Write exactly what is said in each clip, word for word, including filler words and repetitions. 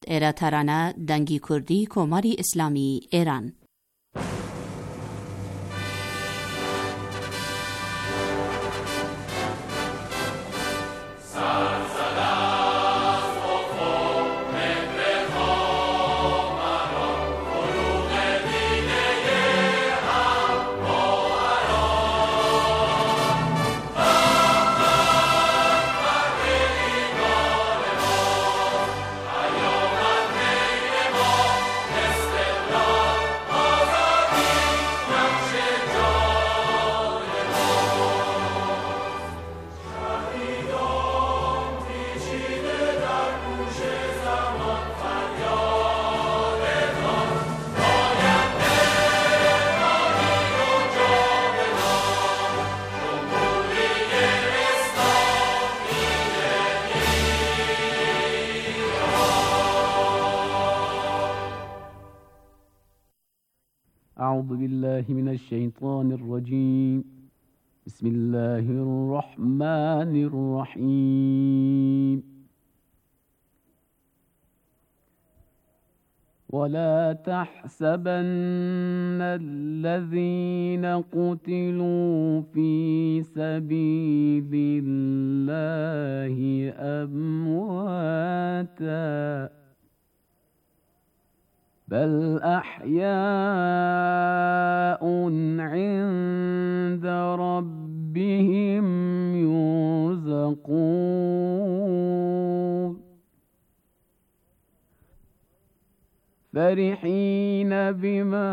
ایرا ترانه دنگی کردی کماری اسلامی ایران. أعوذ بالله من الشيطان الرجيم. بسم الله الرحمن الرحيم. ولا تحسبن الذين قتلوا في سبيل الله أمواتا بل أحياء عند ربهم يرزقون فرحين بما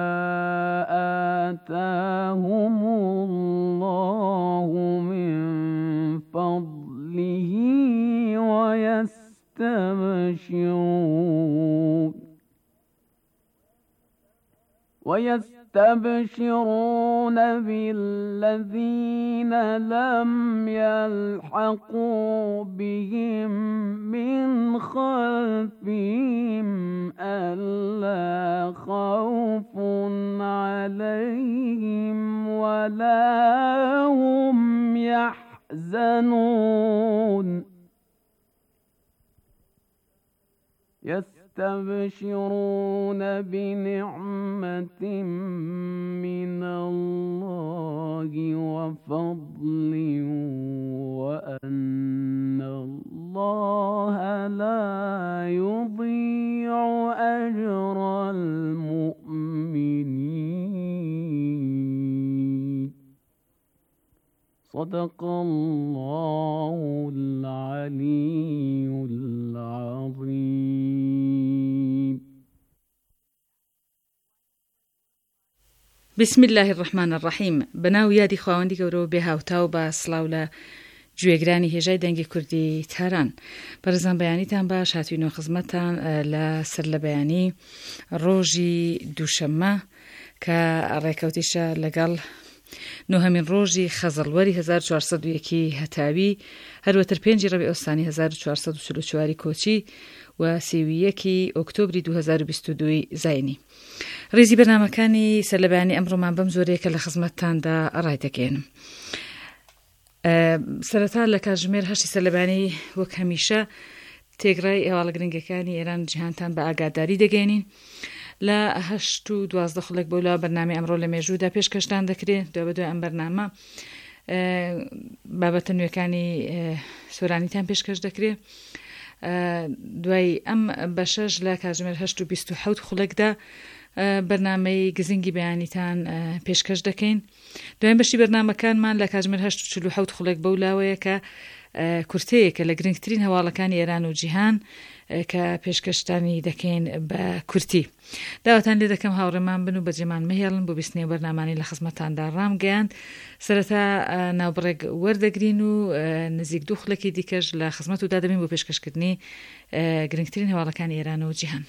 آتاهم الله من فضله ويستبشرون ويستبشرون بالذين لم يلحقوا بهم من خلفهم ألا خوف عليهم ولا هم يحزنون يستبشرون بنعمة من الله وفضل وأن الله لا يضيع أجر المؤمنين. صدق الله العلي العظيم. بسم الله الرحمن الرحیم. بناو یادی خواهندی گەورە بێ هاوتا و بە سڵاو لە گوێگرانی هێژای دەنگی کوردی تاران. بەڕێزان بەیانیتان باش هاتوینەوە خزمەتتان لە سەر لە بەیانی ڕۆژی دووشەممە کە ڕێکەوتیشە لەگەڵ نۆهەمین ڕۆژی خەزەڵوەری هەزار و چوارسەد و یەک هەتاوی هەروەتر پێنجی ڕەبیع ئۆستانی هەزار و چوارسەد و چل و چوار کۆچی و سێ و یەکی ئۆکتۆبری دوو هەزار و بیست و دوو زاینی. ڕێزی بەرنامەکانی سەرلەبەیانی ئەمڕۆمان بەم زۆرەیە کە لە خزمەتتاندا ڕای دەکەێنم. سەرەتا لە کاتژمێر هەشتی سەرلەبەیانی وەک هەمیشە تێگڕای هێواڵە گرنگەکانی ئێران جیهانتان بە ئاگاداری دەگەێنین. لە هەشت و دوازدە خولێک بەولا بەرنامەی ئەمڕۆ لە مێژوودا پێشکەشتان دەکرێت. دوای بەدوای ئەم بەرنامە بابەتە نوێەکانی سۆرانیتان پێشکەش دەکرێت. دوای ئەم بەشەش لە کاتژمێر هەشت و بیست و حەوت خولێکدا بەرنامەی گزنگی بەیانیتان پێشکەش دەکەین. دوایین بەشی بەرنامەکانمان لە کاتژمێر هەشت و چل و حەوت خولێک بەولاوەیە کە کورتەیەکە لە گرنگترین هەواڵەکانی ئێران و جیهان کە پێشکەشتانی دەکەین بە کورتی. داواتان لێ دەکەم هاوڕێمان بن و بەجێمان مهێڵن بۆ بیستنەوە بەرنامانی لە خزمەتاندا ڕامگەیاند. سەرەتا ناوبڕێک وەردەگرین و نزیک دوو خولێکی دیکەش لە خزمەت و دادەبین بۆ پێشکەشکردنی گرنگترین هەواڵەکانی ئێران و جیهان.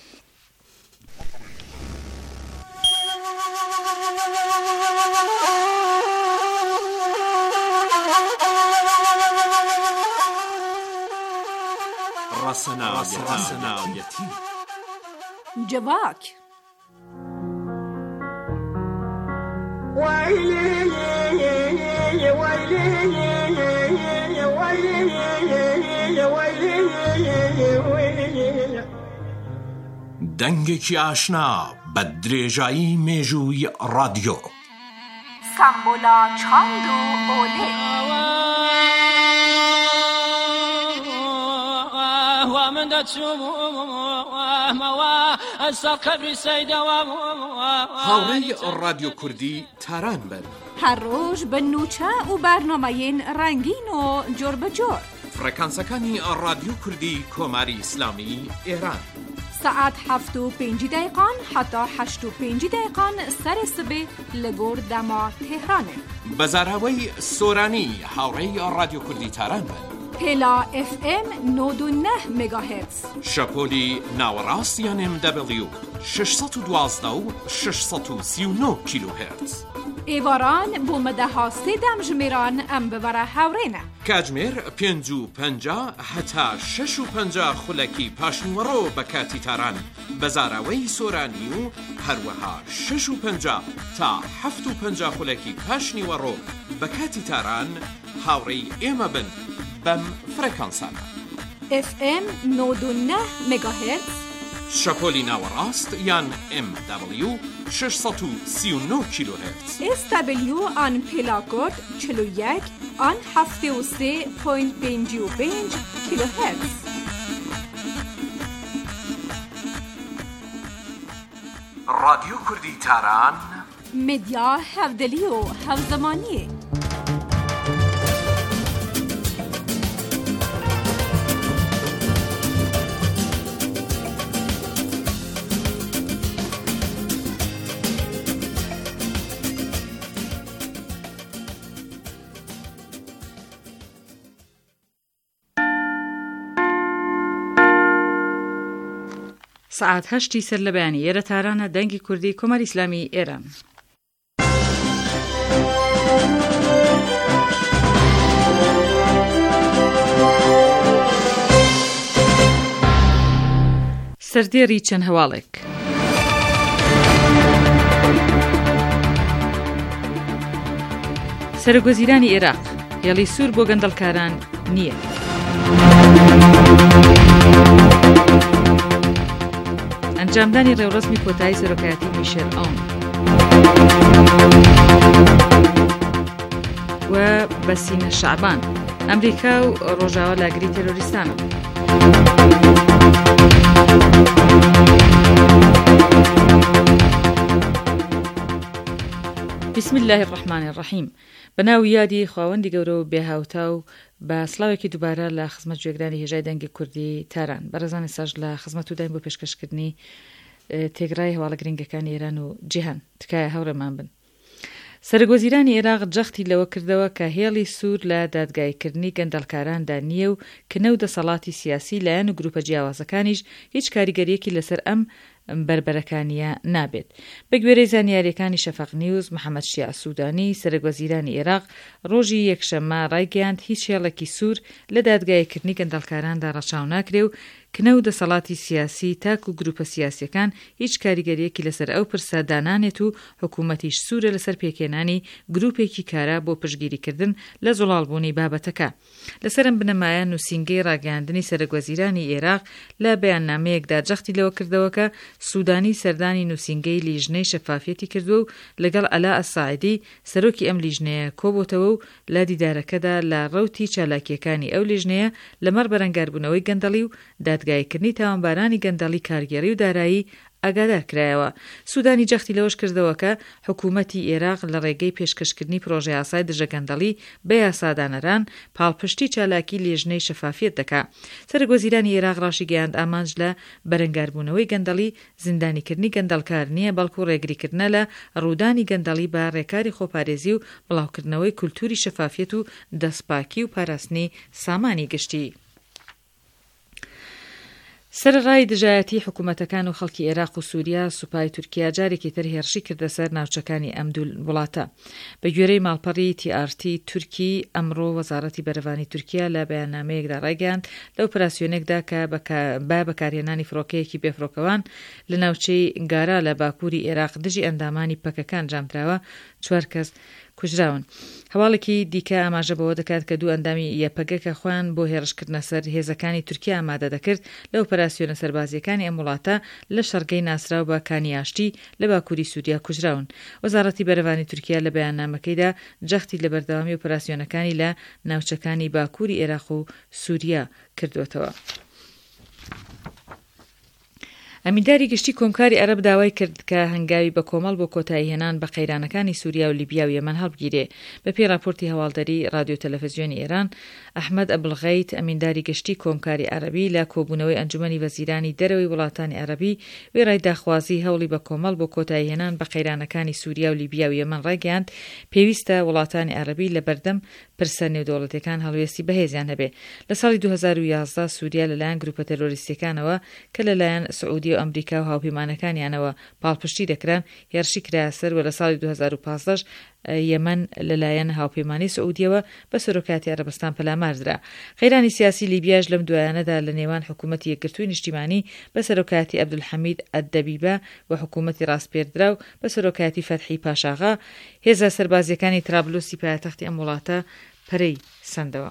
ڕەسەناویەتی جواک دەنگێکی ئاشنا بە درێژایی مێژووی ڕادیۆ. سامبۆلا چاند و ئۆلێ. هاوڕێی ڕادیۆ کوردی تاران بن. هەر ڕۆژ بە نوچە و بەرنامەیەن ڕەنگین و جۆر بەجۆر. فرەکانسەکانی ڕادیۆ کوردی کۆماری ئیسلامی ئێران. سعات هەفت و پێنجی دقیقان حتا هەشت و پێنجی دقیقان سەری سبێ لە گۆر دەما تێهرانێ. بەزاراوەی سۆرانی هاوڕێی ڕادیۆ کوردی تاران بن. پێلا ئف ئێم نۆد و نە مێگاهێرتز. شەپۆلی ناوەڕاست یان ئێم دەبلیو شەشسەد و دوازدە و شەشسەد و سی و نۆ کیلۆهێرتز. ئێواران بۆ مەدەها سێدەم ژمێران ئەم ببەرە هاوڕێنە. کاتژمێر پێنج و پەنجا هەتا شەش و پەنجا خولەکی پاشنیوەڕۆ بە کاتی تاران بەزاراوەی سۆرانی و هەروەها شەش و پەنجا تا هەفت و پەنجا خولەکی پاشنیوەڕۆ بە کاتی تاران هاوڕێی ئێمە بن بەم فرەکانسانە. ئف ئێم نۆد و نە مێگاهێرتز. شەپۆلی ناوەڕاست یان ئێم دەبلیو شەشسەد و سی و نۆ کیلۆهێرتز. ئێس دەبلیو ئان پێلاکۆرد چل و یەک ئان هەفتێ و سێ پۆینت پێنجی و پێنج کیلۆهێرتز. ڕادیۆ کوردی تاران مدیا هەفدەلی و هەفزەمانیە. سعات هەشتی سەر لە بەیانی ئێرە تارانە دەنگی کوردی کۆماری ئیسلامی ئێران. سەردێڕی چەند هەواڵێک. سەرۆکوەزیرانی عێراق هێڵی سوور بۆ گەندەڵکاران نییە. ئەنجامدانی ڕێوڕسمی کۆتایی سەرۆکایەتی میشێل ئۆن و بەسینە شەعبان ئەمریکا و ڕۆژاوە لاگری تێرۆریستانە. بسم الله الرحمن الرحیم. بەناوی یادی خواوەندی گەورە و بێهاوتا و بە سڵاوێکی دووبارە لە خزمەت گوێگرانی هێژای دەنگی کوردی تاران بەڕێزانی ساژ لە خزمەت و داین بۆ پێشکەشکردنی تێگرای هەواڵە گرنگەکانی ئێران و جیهان تکایە هەوڕێمان بن. سەرۆکوەزیرانی عێراق جەختی لەوە کردەوە کە هێڵی سوور لە دادگایکردنی گەندەڵکاراندا نییە و کنە و دەسەڵاتی سیاسی لایەن و گروپە جیاوازەکانیش هیچ کاریگەریەکی لەسەر ئەم بربەرەکانیە نابێت. بە گوێرەی زانیاریەکانی شەفەق نیوز محەممەد شیع سوودانی سەرۆکوەزیرانی عێراق ڕۆژی یەکشەممە ڕایگەیاند هیچ هێڵێکی سوور لە دادگایکردنی گەندەڵکاراندا ڕەچاو ناکرێ و کنە و دەسەڵاتی سیاسی تاک و گروپە سیاسیەکان هیچ کاریگەریەکی لەسەر ئەو پرسە دانانێت و حکوومەتیش سوورە لەسەر پێکێنانی گروپێکی کارە بۆ پشگیریکردن لە زوڵالبوونی بابەتەکە. لەسەرم بنەمایە نووسینگەی ڕاگەاندنی سەرۆکوەزیرانی عێراق لە بەیاننامەیەکدا جەختی لەوە کردەوە کە سوودانی سەردانی نووسینگەی لیژنەی شەفافیەتی کردووە و لەگەڵ ئەلا ئەساعیدی سەرۆکی ئەم لیژنەیە کۆبۆتەوە و لە دیدارەکەدا لە ڕەوتی چالاکیەکانی ئەو لیژنەیە لەمەڕ بەرەنگاربوونەوەی گەندەڵی و دادگایکردنی تاوانبارانی گەندەڵی کارگێڕی و دارایی ئاگادار کرایەوە. سوودانی جەختی لەوەش کردەوە کە حکوومەتی عێراق لە ڕێگەی پێشکەشکردنی پرۆژەی یاسای دژەگەندەڵی بە یاسادانەران پاڵپشتی چالاکی لیژنەی شەفافیەت دەکات. سەرۆکوەزیرانی عێراق ڕاشی گەیاند ئامانج لە بەرەنگاربوونەوەی گەندەڵی زیندانیکردنی گەندەڵکار نییە بەڵکو ڕێگریکردنە لە ڕوودانی گەندەڵی بە ڕێکاری خۆپارێزی و بڵاوکردنەوەی کولتوری شەفافیەت و دەستپاکی و پاراستنی سامانی گشتی. سەرڕای دژایەتی حکوومەتەکان و خەڵکی عێراق و سووریا سوپای تورکیا جارێکی تر هێرشی کردە سەر ناوچەکانی ئەم دوو وڵاتە. بە گوێرەی ماڵپەڕی تی ئار تی تورکی ئەمڕۆ وەزارەتی بەرەوانی تورکیا لە بەیاننامەیەکدا ڕایگەیاند لە ئۆپراسیۆنێکدا کە با بەکارهێنانی فڕۆکەیەکی بێفڕۆکەوان لە ناوچەی گارا لە باکووری عێراق دژی ئەندامانی پەکەکان جامدراوە چوار کەس کوژراون. هەواڵێکی دیکە ئاماژە بەوە دەکات کە دوو ئەندامی یەپەگەکە خۆیان بۆ هێرشکردنە سەر هێزەکانی تورکیا ئامادە دەکرد لە ئۆپەراسیۆنە سەربازیەکانی ئەم وڵاتە لە شەڕگەی ناسراو بە کانیاشتی لە باکووری سووریا کوژراون. وەزارەتی بەرەوانی تورکیا لە بەیاننامەکەیدا جەختی لە بەردەوامی ئۆپەراسیۆنەکانی لە ناوچەکانی باکووری عێراق و سووریا کردوێتەوە. ئەمینداری گشتی کۆمکاری عەرەب داوای کرد کە هەنگاوی بە کۆمەڵ بۆ کۆتایی هێنان بە قەیرانەکانی سووریا و لیبیا و یەمەن هەڵبگیرێ. بەپێی راپۆرتی هەواڵدەری رادیۆ تەلەڤیزیۆنی ئێران، ئەحمەد ئەبڵغەیت ئەمینداری گشتی کۆمکاری عەرەبی لە کۆبوونەوەی ئەنجومەنی وەزیرانی دەرەوەی وڵاتانی عەرەبی وێڕای داخوازی هەوڵی بە کۆمەڵ بۆ کۆتایی هێنان بە قەیرانەکانی سووریا و لیبیا و یەمەن ڕاگەیاند پێویستە وڵاتانی عەرەبی لە بەردەم پرسە نێودەوڵەتیەکان هەڵوێستی بەهێزیان هەبێ. لە ساڵی دوو هەزار و یازدە سووریا لەلایەن گروپە تەرۆریستیەکانەوە کە لەلایەن سعودی و ئەمریکا و هاوپەیمانەکانیانەوە پاڵپشتی دەکران هێرشی کرایە سەر و لە ساڵی دوو هەزار و پانزدە یەمەن لەلایەن هاوپەیمانی سعودیەوە بە سەرۆکاتی عەرەبستان پەلاماردرا. قەیرانی سیاسی لیبیاش لەم دوایانەدا لە نێوان حکوومەتی یەکگرتووی نیشتیمانی بە سەرۆکاتی عەبدولحەمید ئەددەبیبە و حکوومەتی ڕاستپێردرا و بە سەرۆکاتی فەتحی پاشاغا هێزە سەربازیەکانی ترابلوسی پایتەختی ئەم وڵاتە پەرەی سەندەوە.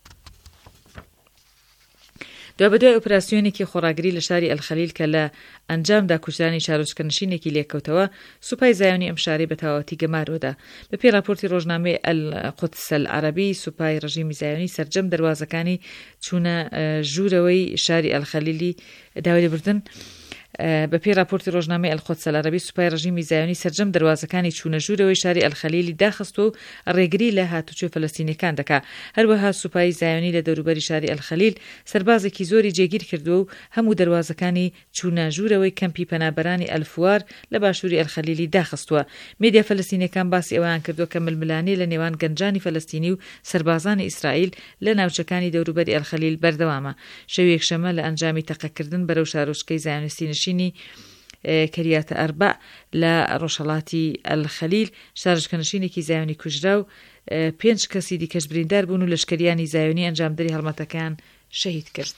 دوابەدوای ئۆپراسیۆنێکی خۆڕاگری لە شاری ئەلخەلیل کە لە ئەنجامدا کوژرانی چارۆچکەنشینێکی لێکەوتەوە، سوپای زایۆنی ئەم شارەی بە تەواوەتی گەمارۆدا. بەپێی راپۆرتی ڕۆژنامەی ئەلقودس العەرەبی، سوپای ڕژیمی زایۆنی سەرجەم دەواازەکانی چوونە ژوورەوەی شاری ئەلخەلیلی داوای لێبوردن. بەپێی راپۆرتی ڕۆژنامەی ئەلقودس العەرەبی، سوپای ڕژیمی زایۆنی سەرجەم دەواازەکانی چوونە ژوورەوەی شاری ئەلخەلیلی داخست و ڕێگری لە هاتوچۆ فەلەستینیەکان دەکا. هەروەها سوپای زایۆنی لە دەوروبەری شاری ئەلخەلیل سەربازێکی زۆری جێگیر کردووە و هەموو دەواازەکانی چوونە ژوورەوەی کەمپی پەنابەرانی ئەلفوار لە باشووری ئەلخەلیلی داخستووە. میدیا فەلەستینیەکان باسی ئەویان کردووە کە ململانەی لە نێوان گەنجانی فەلەستینی و سەربازانی ئیسرائیل لە ناوچەکانی دەوروبەری ئەلخەلیل بەردەوامە. شەوی یەکشەمە لە ئەنجامی تەقەکردن بەرەو شارۆچکەی زایۆنیستی نشینی کەریاتە ئەربع لە ڕۆژهەڵاتی ئەلخەلیل شارۆچکەنشینێکی زایۆنی کوژرا و پێنج کەسی دیکەش بریندار بوون و لەشکریانی زایۆنی ئەنجامدەری هەڵمەتەکان شەهید کرد.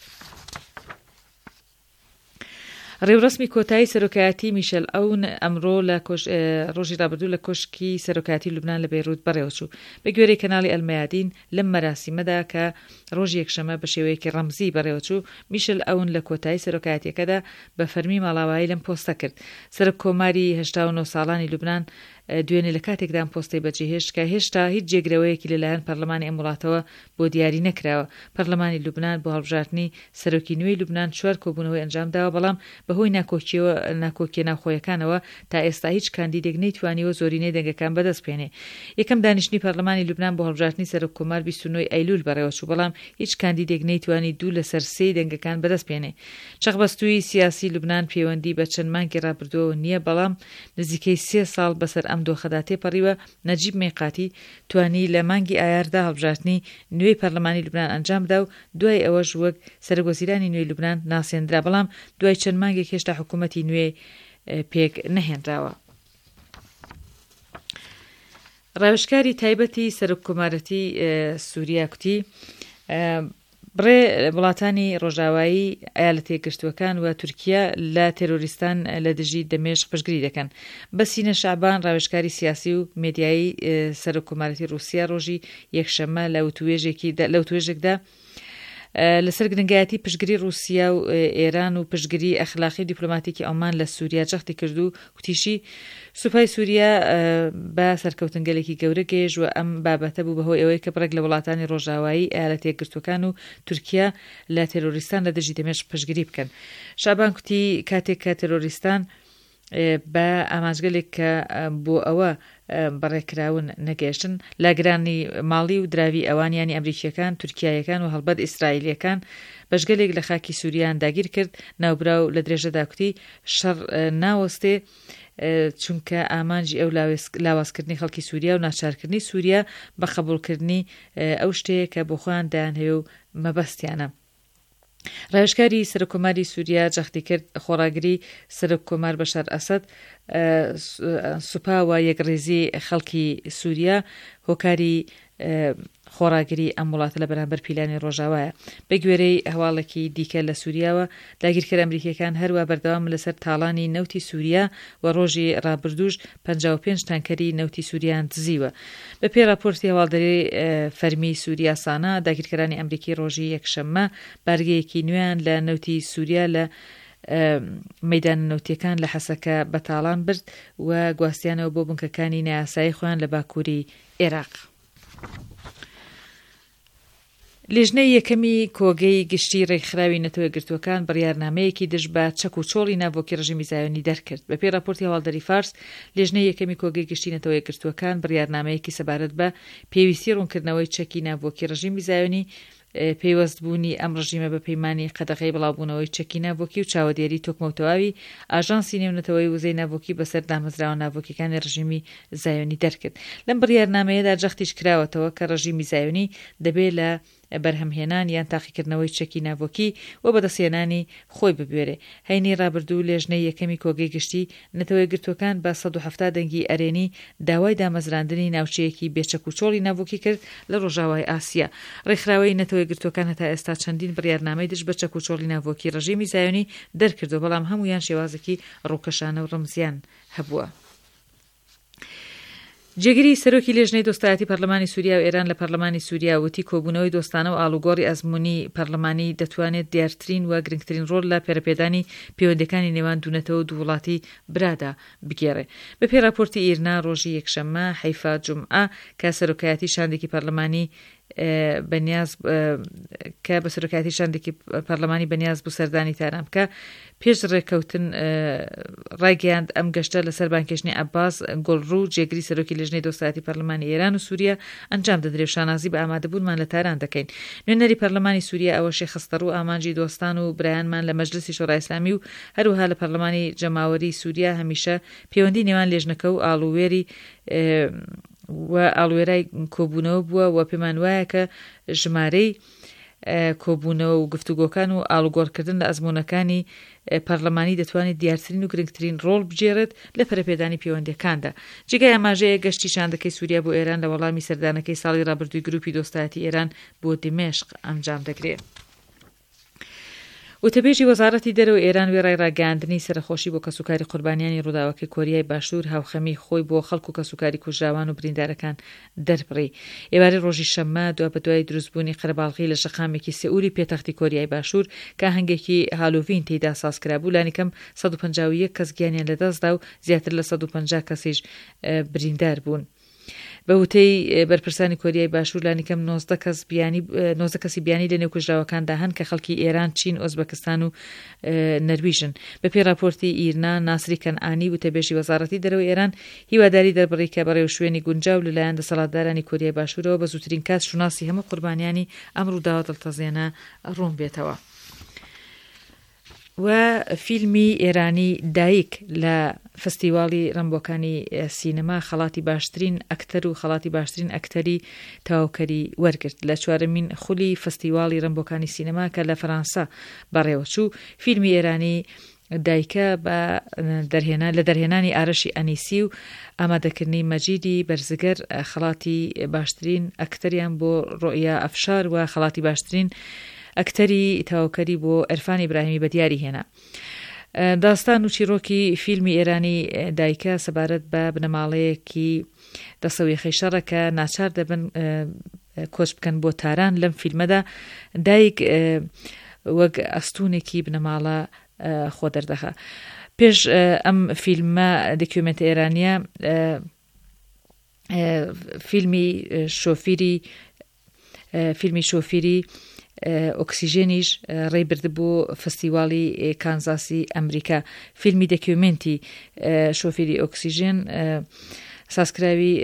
ڕێوڕسمی کۆتایی سەرۆکایەتی میشەل ئەون ئەمڕۆ لە ڕۆژی ڕابردوو لە کۆشکی سەرۆکایەتی لوبنان لە بەیروت بەڕێوەچوو. بە گوێرەی کەناڵی ئەلمەیادین لەم مەراسیمەدا کە ڕۆژی یەکشەمە بە شێوەیەکی ڕەمزی بەڕێوەچوو، میشەل ئەون لە کۆتایی سەرۆکایەتیەکەدا بە فەرمی ماڵاوایی لەم پۆستە کرد. سەرۆک کۆماری هەشتا و نۆ ساڵانی لوبنان دوێنێ لە کاتێکدا ئەم پۆستەی بەجێهێشت کە هێشتا هیچ جێگرەوەیەکی لەلایەن پەرلەمانی ئەم وڵاتەوە بۆ دیاری نەکراوە. پەرلەمانی لوبنان بۆ هەڵبژاردننی سەرۆکی نوێی لوبنان چوار کۆبوونەوەی ئەنجامداوە، بەڵام بەهۆی ناکۆکیەوە ناکۆکیە ناوخۆیەکانەوە تا ئێستا هیچ کاندیدێک نەیتوانیوە زۆرینەی دەنگەکان بەدەست بێنێ. یەکەم دانیشتنی پەرلەمانی لوبنان بۆ هەڵبژاردننی سەرۆک کۆمار بیست و نۆ ئەیلول بەڕێوەچوو، بەڵام هیچ کاندیدێک نەیتوانی دوو لەسەر سێی دەنگەکان بەدەست بێنێ. چەقبەستووی سیاسی لوبنان پەیوەندی بە چەند مانگی ڕابردووەوە نییە، بەڵام نزیکەی سێ ساڵ بەسەر ئەم دۆخەدا تێپەڕیوە. نەجیب میقاتی توانی لە مانگی ئایاردا هەڵبژاردننی نوێی پەرلەمانی لوبنان ئەنجامدا و دوای ئەوەش وەک سەرۆکوەزیرانی نوێی لوبنان ناسێنرا، بەڵام دوای چەند مانگێک هێشتا حکوومەتی نوێ پێک نەهێنراوە. ڕاوێژکاری تایبەتی سەرۆک کۆمارەتی سووریا کوتی بڕێ وڵاتانی ڕۆژاوایی ئایالەتە یەکگرتووەکان و تورکیا لە تێرۆریستان لە دژی دەمێژق پشتگیری دەکەن. بە سینە شعبان ڕاوێژکاری سیاسی و مێدیایی سەرۆک کۆمارەتی رووسیا ڕۆژی یەکشەمە لە وتوێژێکدا لەسەر گرنگایەتی پشتگیری رووسیا و ئێران و پشتگیری ئەخلاقی دیپلۆماتیکی ئەڵمان لە سووریا جەختی کرد و کوتیشی سوپای سووریا بە سەرکەوتنگەلێکی گەورە گەیژ و ئەم بابەتە بوو بەهۆی ئەوەی کە بڕێک لە وڵاتانی ڕۆژاوایی ئایالەتە یەکگرتووەکان و تورکیا لە تێرۆریستان لە دژی دەمێژق پشتگیری بکەن. شعبان کوتی کاتێک کە تێرۆریستان بە ئاماژگەلێک کە بۆ ئەوە بەڕێکراون نەگەیشتن لاگرانی ماڵی و دراوی ئەوانیانی ئەمریکیەکان، تورکیایەکان و هەڵبەت ئیسرائیلیەکان بەشگەلێک لە خاکی سووریان داگیر کرد. ناوبراو لە درێژەدا کوتی شەڕ ناوەستێ چونکە ئامانجی ئەو لاوازکردنی خەڵکی سووریا و ناچارکردنی سووریا بە قبوڵکردنی ئەو شتەیە کە بۆ خۆیان دایان هەیە و مەبەستیانە. ڕاوێژکاری سەرۆکۆماری سووریا جەختی کرد خۆڕاگری سەرۆک کۆمار بەشار ئەسەد سوپا و یەکڕێزی خەڵکی سووریا هۆکاری خۆراگری ئەم وڵاتە لە بەرامبەر پیلانی ڕۆژاوایە. بە گوێرەی هەواڵێکی دیکە لە سووریاوە داگیرکەر ئەمریکیەکان هەروە بەردەوام لەسەر تاڵانی نەوتی سووریا و ڕۆژی ڕابردووش پەنجا و پێنج تانکەری نەوتی سووریان دزیوە. بە پێی راپۆرتی هەواڵدەری فەرمی سووریا سانا، داگیرکەرانی ئەمریکی ڕۆژی یەکشەممە بارگەیەکی نوێیان لە نەوتی سووریا لە مەیدان نەوتیەکان لە حەسەکە بەتاڵان برد و گواستیانەوە بۆ بنکەکانی نایاسایی خۆیان لە باکووری عێراق. لێژنەی یەکەمی کۆگەی گشتی ڕێکخراوی نەتەوە گرتوەکان بڕیارنامەیەکی دژ بە چەک و چۆڵی ناوۆکی ڕژیمی زایۆنی دەرکرد. بە پێی راپۆرتی هەواڵدەری فارس، لێژنەی یەکەمی کۆگەی گشتی نەتەوە گرتوەکان بڕیارنامەیەکی سەبارەت بە پێویستی ڕوونکردنەوەی چەکی ناوۆکی ڕژیمی زایۆنی، پێوەستبوونی ئەم ڕژیمە بە پەیمانی قەدەغەی بڵاوبوونەوەی چەکی ناوۆکی و چاوەدێری تۆکمەوتەواوی ئاژانسی نێونەتەوەی وزەی ناوۆکی بەسەر دامەزراوە ناوۆکیەکانی ڕژیمی زایۆنی دەرکرد. لەم بڕیارنامەیەدا جەختیش کراوەتەوە کە ڕژیمی زایۆنی دەبێت لە بەرهەمهێنان یان تاقیکردنەوەی چەکی ناوۆکی و بەدەستێنانی خۆی ببوێرێ. هەینی ڕابردوو لێژنەی یەکەمی کۆگەی گشتی نەتەوەی گرتوەکان بە سەد و هەفتاد دەنگی ئەرێنی داوای دامەزراندنی ناوچەیەکی بێچەک و چۆڵی ناوۆکی کرد لە ڕۆژاوای ئاسیا. ڕێکخراوەی نەتەوەی گرتوەکان هەتا ئێستا چەندین بڕیارنامەی دژ بە چەک و چۆڵی ناوۆکی ڕژیمی زایۆنی دەرکردو، بەڵام هەمویان شێوازێکی ڕووکەشانە و ڕمزیان هەبووە. جێگیری سەرۆکی لێژنەی دۆستایەتی پەرلەمانی سووریا و ئێران لە پەرلەمانی سووریا وتی کۆبوونەوەی دۆستانە و ئاڵوگۆڕی ئەزموونی پەرلەمانی دەتوانێت دیارترین و گرنگترین ڕۆڵ لە پێرەپێدانی پەیوەندیەکانی نێوان دوونەتەوە دوو وڵاتی برادا بگێڕێ. بە پێی راپۆرتی ئیرنا ڕۆژی یەکشەممە حەیفا جومعە کە سەرۆکایەتی شاندێکی پەرلەمانی بەنیاز کە بە سەرۆکایەتی شاندێکی پەرلەمانی بەنیاز بوو سەردانی تاران بکە، پێش ڕێککەوتن ڕایگەیاند ئەم گەشتە لەسەر بانکێشنی عەباس گۆڵڕوو جێگری سەرۆکی لێژنەی دۆستایەتی پەرلەمانی ئێران و سووریا ئەنجام دەدرێت. شانازی بە ئامادەبوونمان لە تاران دەکەین. نوێنەری پەرلەمانی سووریا ئەوەشی خستەڕوو ئامانجی دۆستان و برایانمان لە مەجلسی شۆڕای ئیسلامی و هەروەها لە پەرلەمانی جەماوەری سووریا هەمیشە پەیوەندی نێوان لێژنەکە و ئاڵوێری و ئاڵوێرای کۆبوونەوە بووە و پێمان وایە کە ژمارەی کۆبوونەوە و گفتوگۆکان و ئاڵوگۆڕکردن لە ئەزموونەکانی پەرلەمانی دەتوانێت دیارترین و گرنگترین ڕۆڵ بجێڕێت لە پەرەپێدانی پەیوەندیەکاندا. جێگای ئاماژەیە گەشتی شاندەکەی سووریا بۆ ئێران لە وەڵامی سەردانەکەی ساڵی ڕابردووی گروپی دۆستایەتی ئێران بۆ دمێشق ئەنجام دەگرێت. وتەبێژی وەزارەتی دەرەوە ئێران وێڕای ڕاگەاندنی سەرخۆشی بۆ کەسوکاری قوربانیانی ڕووداوەکەی کۆریای باشوور هاوخەمی خۆی بۆ خەڵک و کەسوکاری کوژراوان و بریندارەکان دەربڕی. ئێوارەی ڕۆژی شەممە دوا بە دوای دروستبوونی قەرەباڵغی لە شەقامێکی سێئوری پێتەختی کۆریای باشوور کە هەنگێکی هالۆڤین تێیدا سازکرا بوو، لانیکەم سەد و پەنجا و یەک کەس گیانیان لەدەستدا و زیاتر لە سەد و پەنجا کەسیش بریندار بوون. بە وتەی بەرپرسانی کۆریای باشوور لانیکەم نۆزدە کەسی بیانی لە نێوکوژراوەکاندا هەن کە خەڵکی ئێران، چین، ئۆزبەکستان و نەرویژن. بە پێی راپۆرتی ئیرنا، ناسری کەنعانی وتەبێژی وەزارەتی دەرەوە ئێران هیواداری دەربڕی کە بەڕێوە شوێنی گونجاو لەلایەن دەسەڵاتدارانی کۆریای باشوورەوە بە زووترین کات شوناسی هەموو قوربانیانی ئەم ڕووداوە دڵتەزێنە ڕوون بێتەوە. و فیلمی ئێرانی دایک لە فستیواڵی ڕەمبۆکانی سینەما خەڵاتی باشترین ئەکتەر و خەڵاتی باشترین ئەکتەری تەواوکەری وەرگرت لە چوارەمین خولی فستیواڵی ڕەمبۆکانی سینەما کە لە فەرەنسا بەڕێوەچوو. فیلمی ئێرانی دایکە بە لە دەرهێنانی ئارەشی ئەنیسی و ئامادەکردنی مەجیدی بەرزگەر خەڵاتی باشترین ئەکتەریان بۆ ڕۆیا ئەفشار و خەڵاتی باشترین ئەکتەری تەواوکەری بۆ ئەرفان ئیبراهیمی بەدیاری هێنا. داستان و چیرۆکی فیلمی ئێرانی دایکە سەبارەت بە بنەماڵەیەکی دەسەویەخەی شەڕە کە ناچار دەبن کۆچ بکەن بۆ تاران. لەم فیلمەدا دایک وەک ئەستوونێکی بنەماڵە خۆ دەردەخە. پێش ئەم فیلمە دۆکیومنتە ئێرانیە فیلمی شۆفیری فیلمی شۆفیری ئۆکسیژێنیش ڕێی برد بۆ فستیواڵی کانزاسی ئەمریکا. فیلمی دۆکیومنتی شۆفیری ئۆکسیژێن سازکراوی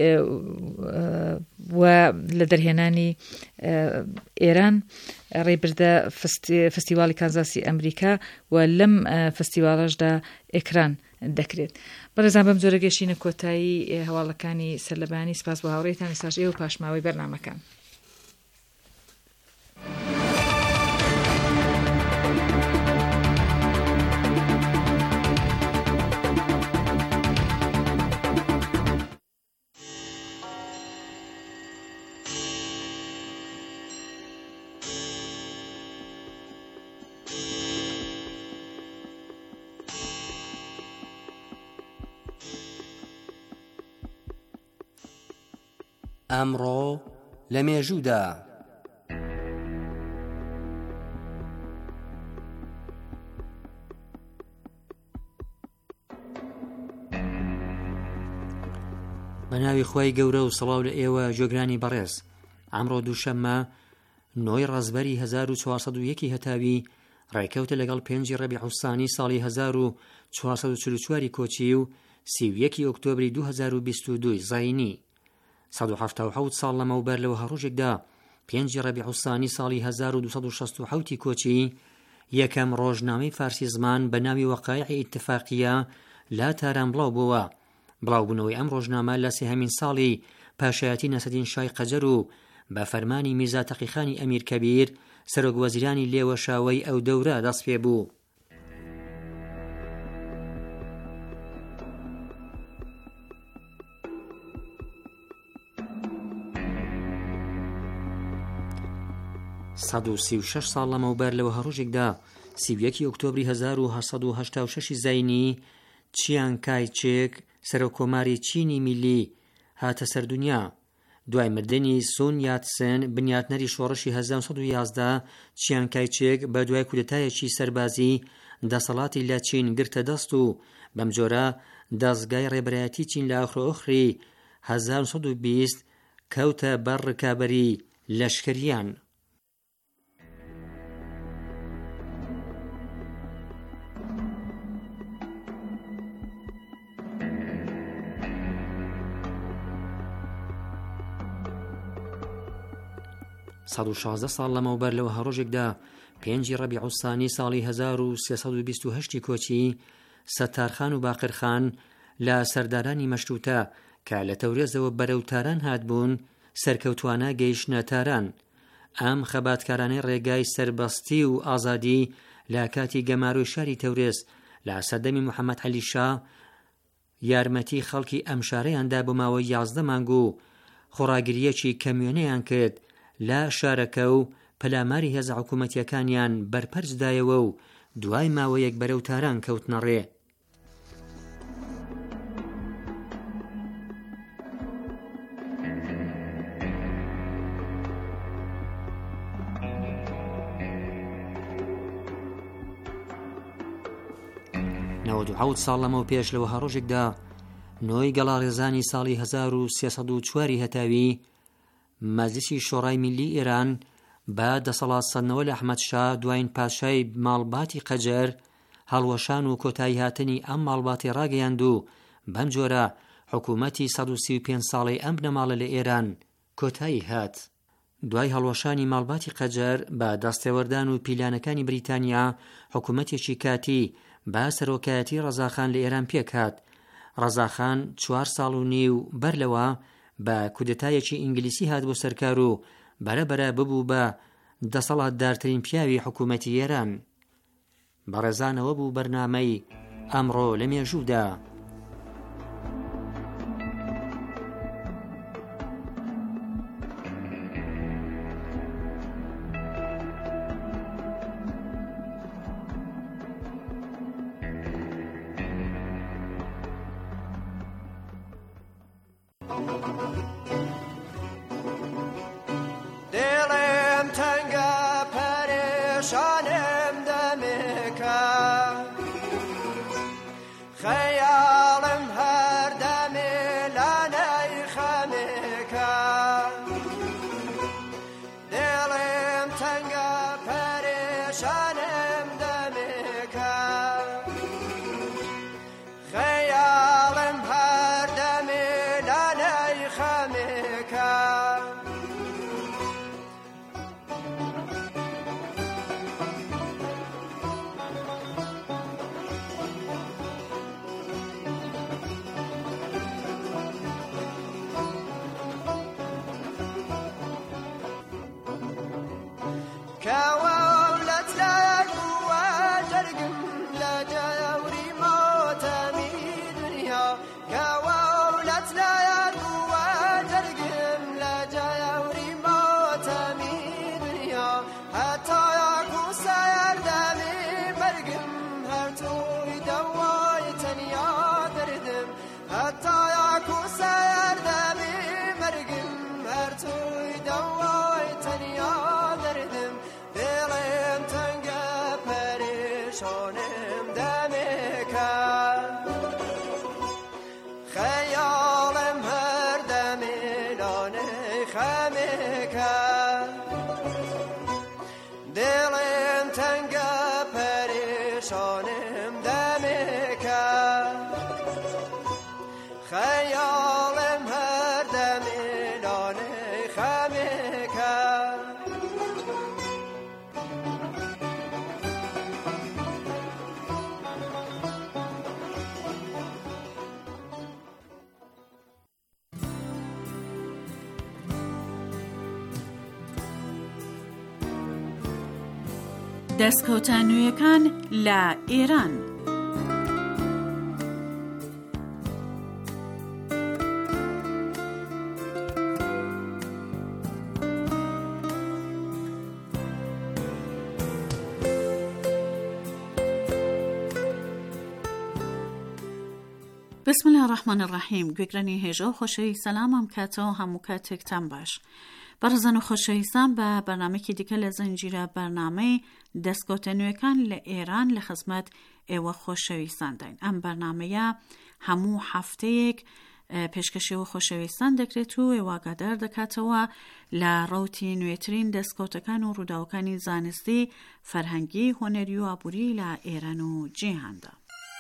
و لە دەرهێنانی ئێران ڕێبردە فستیواڵی کانزاسی ئەمریکا و لەم فستیواڵەشدا ئێکران دەکرێت. بەڕێزان بەم جۆرە گەشتینە کۆتایی هەواڵەکانی سەرلەبانی. سپاس بۆ هاوڕێتان. ئێستاش ئێوە پاشماوەی بەرنامەکان. ئەمڕۆ لە مێژوودا بەناوی خۆی گەورە و سەڵاو لە ئێوە جۆگرانی بەڕێز. ئەمڕۆ دووشەممە نۆی ڕەزبەری هەزار و چوارسەد و یەکی هەتاوی ڕێکەوتە لەگەڵ پێنجی ڕەبیع الثانی ساڵی هەزار و چوارسەد و چل و چواری کۆچی و سی و یەکی ئۆکتۆبری دوو هەزار و بیست و دوو زاینی. سەد و هەفتە و حەوت ساڵ لەمەوبەر لەوە هەڕۆژێکدا پێنجی ڕەبیع الثانی ساڵی هەزار و دووسەد و شەست و حەوتی کۆچی یەکەم ڕۆژنامەی فارسی زمان بە ناوی وەقایعی ئیتفاقیە لا تاران بڵاو بووە. بڵاوبوونەوەی ئەم ڕۆژنامە لە سێهەمین ساڵی پاشایەتی نەسەدین شای قەجەر و بە فەرمانی میرزا تەقیخانی ئەمیر کەبیر سەرۆک وەزیرانی لێوەشاوەی ئەو دەورە دەست پێ بوو. سەد و سی و شەش ساڵ لەمەوبەر لەوە هەڕۆژێکدا سی و یەکی ئۆکتۆبری هەزار و هەشت سەد و هەشتا و شەش زاینی چیان کای چێک سەرۆکۆماری چینی میلی هاتە سەردونیا. دوای مردنی سون یاتسن بنیاتنەری شۆڕشی هەزار و سەد و یازدە چیان کای چێک بە دوای کودەتایەکی سەربازی دەسەڵاتی لە چین گرتە دەست و بەم جۆرە دەستگای ڕێبەرایەتی چین لە ئاخرۆخری هەزار و سەد و بیست کەوتە بەر ڕکابەری لەشکریان. سەد و شازدە ساڵ لەمەوبەر لەوە هەڕۆژێکدا پێنجی ڕەبیع الثانی ساڵی هەزار و سێسەد و بیست و هەشتی کۆچی سەتارخان و باقرخان لە سەردارانی مەشروتە کە لە تەورێزەوە بەرەو تاران هاتبوون سەرکەوتوانە گەیشتنە تاران. ئەم خەباتکارانەی ڕێگای سەربەستی و ئازادی لە کاتی گەماروی شاری تەورێز لە سەردەمی محەممەد عەلی شا یارمەتی خەڵکی ئەم شارەیاندا بۆ ماوەی یازدە مانگ و خۆڕاگریەکی کەمیۆنەیان کرد لە شارەکە و پەلاماری هێزە حکوومەتیەکانیان بەرپەرجدایەوە و دوای ماوەیەک بەرەو تاران کەوتنە ڕێ. نەوەد و حەوت ساڵ لەمەوە پێش لەوە هەڕۆژێکدا نۆی گەڵاڕێزانی ساڵی هەزار و سێسەد و چواری هەتاوی مەجلیسی شۆڕای میلی ئێران بە دەسەڵات سەدنەوە لە ئەحمەد شا دوایین پادشای ماڵباتی قەجەر هەڵوەشان و کۆتایی هاتنی ئەم ماڵباتی ڕاگەیاند و بەم جۆرە حکوومەتی سەد و سی و پێنج ساڵی ئەم بنەماڵە لە ئێران کۆتایی هات. دوای هەڵوەشانی ماڵباتی قەجەر بە دەستێوەردان و پیلانەکانی بریتانیا حکوومەتێکی کاتی بە سەرۆکایەتی ڕەزاخان لە ئێران پێکات. ڕەزاخان چوار ساڵ و نیو بەرلەوە بە کودەتایەکی ئینگلیسی هات بۆ سەرکار و بەرەبەرە ببوو بە دەسەڵاتدارترین پیاوی حکوومەتی ئێران. بەڕێزانەوە بوو بەرنامەی ئەمڕۆ لە مێژوودا. شانم دم کرد خیالم هر دم لانه خم کرد دەستکەوتە نوێیەکان لە ئێران. بسم الله الرحمن الرحیم. گوێگرانی هێژە و خۆشەوی سەلامم کاتەوە هەموو کاتێکتان باش. بەڕێزان و خۆشەویستان بە بەرنامەیەکی دیکە لە زنجیرە بەرنامەی دەستکەوتە نوێیەکان لە ئێران لە خزمەت ئێوە خۆشەویستان داین. ئەم بەرنامەیە هەموو هەفتەیەک پێشکەشەوە خۆشەویستان دەکرێت و ئێوەگادار دەکاتەوە لە ڕەوتی نوێترین دەستکەوتەکان و ڕووداوەکانی زانستی، فەرهەنگی، هۆنەری و ئابووری لە ئێران و جیهاندا.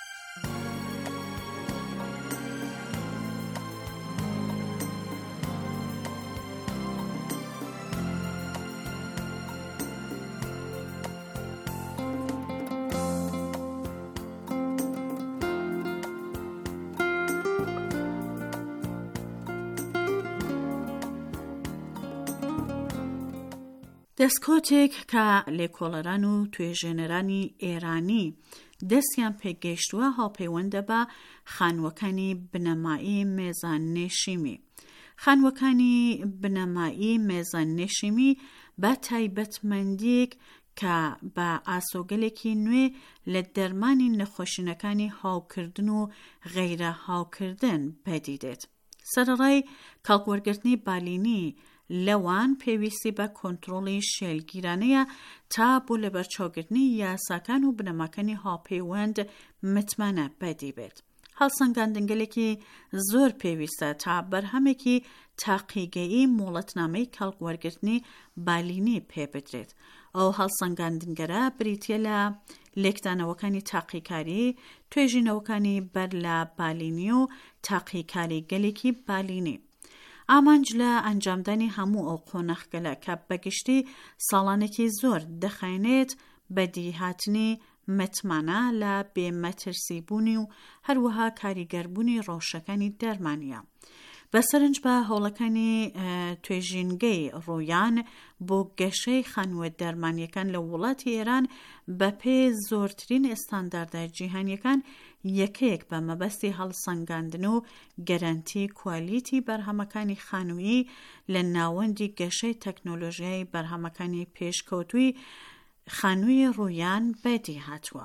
دەستکەوتێک کە لێکۆڵەران و توێژێنەرانی ئێرانی دەستیان پێگەیشتووە هاوپەیوەندە بە خانووەکانی بنەمایی مێزان نێشیمی. خانووەکانی بنەمایی مێزان نێشیمی بە تایبەتمەندیەک کە بە ئاسۆگەلێکی نوێ لە دەرمانی نەخۆشینەکانی هاوکردن و غەیرە هاوکردن پەدیدێت. سەرەڕای کاڵکوەرگرتنی بالینی لەوان پێویستی بە کۆنتڕۆڵی شێلگیرانەیە تا بۆ لەبەرچاوگرتنی یاساکان و بنەماکانی هاوپەیوەند متمانە بەدی بێت. هەڵسەنگاندنگەلێکی زۆر پێویستە تا بەرهەمێکی تاقیگەیی مۆڵەتنامەی کاڵکوەرگرتنی بالینی پێ بدرێت. ئەو هەڵسەنگاندنگەرە بریتیە لە لێکدانەوەکانی تاقیکاری، توێژینەوەکانی بەر لە بالینی و تاقیکاری گەلێکی بالینی. ئامانج لە ئەنجامدانی هەموو ئەو قۆنەخگەلە کە بەگشتی ساڵانێکی زۆر دەخایێنێت بەدی هاتنی متمانە لە بێمەترسیبوونی و هەروەها کاریگەربوونی ڕەوشەکانی دەرمانیە. بەسەرنج بە هەوڵەکانی توێژینگەی ڕوویان بۆ گەشەی خانووە دەرمانیەکان لە وڵاتی ئێران بە پێ زۆرترین ئێستانداردە جیهانیەکان یەکەیەک بە مەبەستی هەڵسەنگاندن و گەرانتی کوالیتی بەرهەمەکانی خانوویی لە ناوەندی گەشەی تەکنۆلۆژیای بەرهەمەکانی پێشکەوتووی خانووی ڕوویان بەدی هاتووە.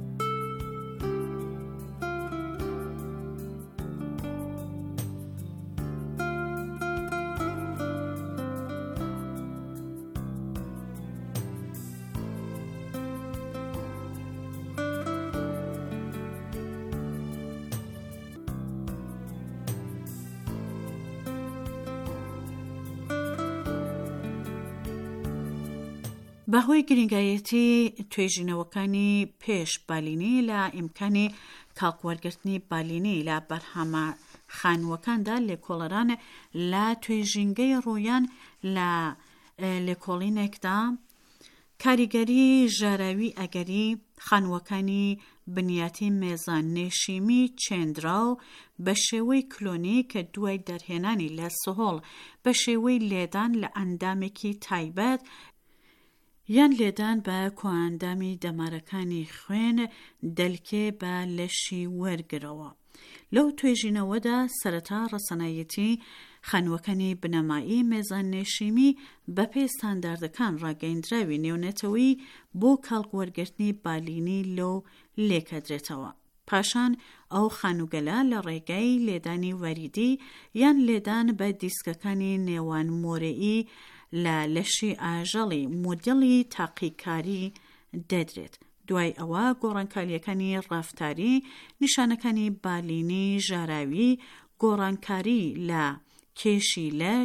بەهۆی گرنگایەتی توێژینەوەکانی پێش بالینی لە ئیمکانی کاڵکوەرگرتنی بالینی لە بەرهەمە خانووەکاندا لێکۆڵەران لە توێژینگەی ڕوویان لە لێکۆڵینێکدا کاریگەری ژاراوی ئەگەری خانووەکانی بنیاتی مێزان نێشیمی چێندراو بە شێوەی کلۆنی کە دوای دەرهێنانی لە سهۆڵ بە شێوەی لێدان لە ئەندامێکی تایبەت یان لێدان بە کۆئەندامی دەمارەکانی خوێن دەلکێ بە لەشی وەرگرەوە. لەو توێژینەوەدا سەرەتا ڕەسەنایەتی خانووەکانی بنەمایی مێزان نێشیمی بە پێی ستانداردەکان ڕاگەیەندراوی نێونەتەوەی بۆ کاڵکوەرگرتنی بالینی لەو لێکەدرێتەوە. پاشان ئەو خانووگەلە لە ڕێگای لێدانی وەریدی یان لێدان بە دیسکەکانی نێوان مۆرەئی لە لەشی ئاژەڵی مۆدێڵی تاقیکاری دەدرێت. دوای ئەوە گۆڕانکاریەکانی ڕافتاری، نیشانەکانی بالینی ژاراوی، گۆڕانکاری لە کێشی لەش،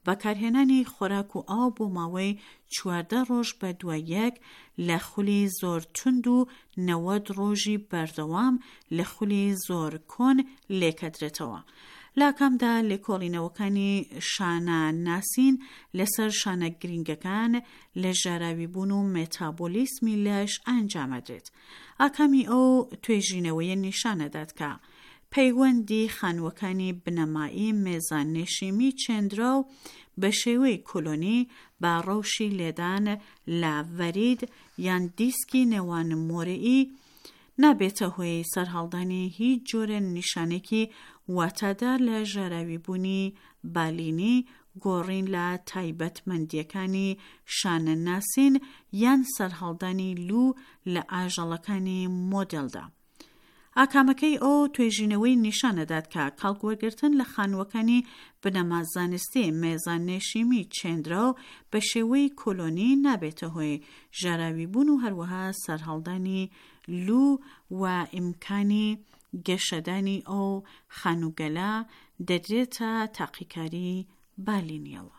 بەکارهێنانی خۆراک و ئاو بۆ ماوەی چواردە ڕۆژ بە دوای یەک لە خولی زۆر تند و نەوەد ڕۆژی بەردەوام لە خولی زۆر کۆن لێکەدرێتەوە. لاکامدا لێکۆڵینەوەکانی شانە ناسین لەسەر شانە گرنگەکان لە ژاراوی بوون و مێتابۆلیسمی لەش ئەنجامەدرێت. ئاکامی ئەو توێژینەوەیە نیشانەدات کە پەیوەندی خانووەکانی بنەمایی مێزان نێشیمی چێندراو بە شێوەی کۆلۆنی با ڕەوشی لێدان لە ڤەرید یان دیسکی نێوان مۆرەئی نابێتە هۆی سەرهەڵدانی هیچ جۆرە نیشانێکی واتادار لە ژاراوی بوونی بالینی گۆڕین لە تایبەتمەندیەکانی شانە ناسین یان سەرهەڵدانی لوو لە ئاژەڵەکانی مۆدێلدا. ئاکامەکەی ئەو توێژینەوەی نیشانەدات کە کاڵکوەرگرتن لە خانووەکانی بنەما زانستی مێزان نێشیمی چێندراو بە شێوەی کۆلۆنی نابێتە هۆی ژاراوی بوون و هەروەها سەرهەڵدانی لوو و ئیمکانی گەشەدانی ئەو خانووگەلە دەدرێتە تاقیکاری بالینیەوە.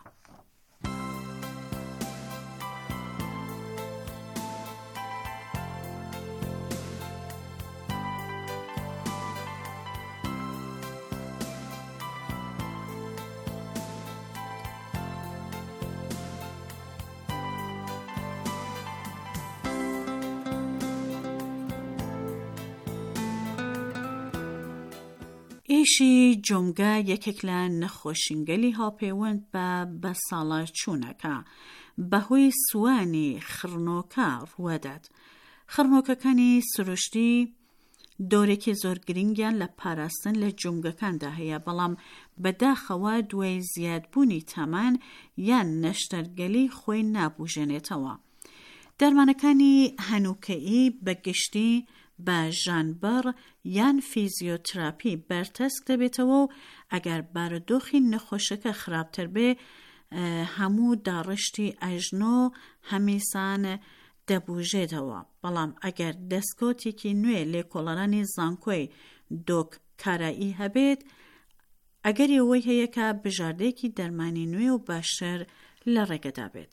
ئیشی جۆمگە یەکێک لە نەخۆشینگەلی هاوپەیوەند بە بە ساڵە چوونەکە بەهۆی سوانی خڕنۆکە ڕوەدات. خڕنۆکەکانی سروشتی دۆرێکی زۆر گرنگیان لە پاراستن لە جۆمگەکاندا هەیە، بەڵام بەداخەوە دوای زیادبوونی تەمان یان نەشتەرگەلی خۆی نابوژێنێتەوە. دەرمانەکانی هەنووکەیی بەگشتی بە ژانبەر یان فیزیۆتراپی بەرتەسک دەبێتەوە و ئەگەر بارودۆخی نەخۆشەکە خراپتر بێ هەموو داڕشتی ئەژنۆ هەمیسان دەبوژێتەوە. بەڵام ئەگەر دەستکۆتێکی نوێ لێکۆڵەرانی زانکۆی دۆک کارایی هەبێت، ئەگەری ئەوەی هەیە کە بژاردەیەکی دەرمانی نوێ و باشتر لە ڕێگەدا بێت.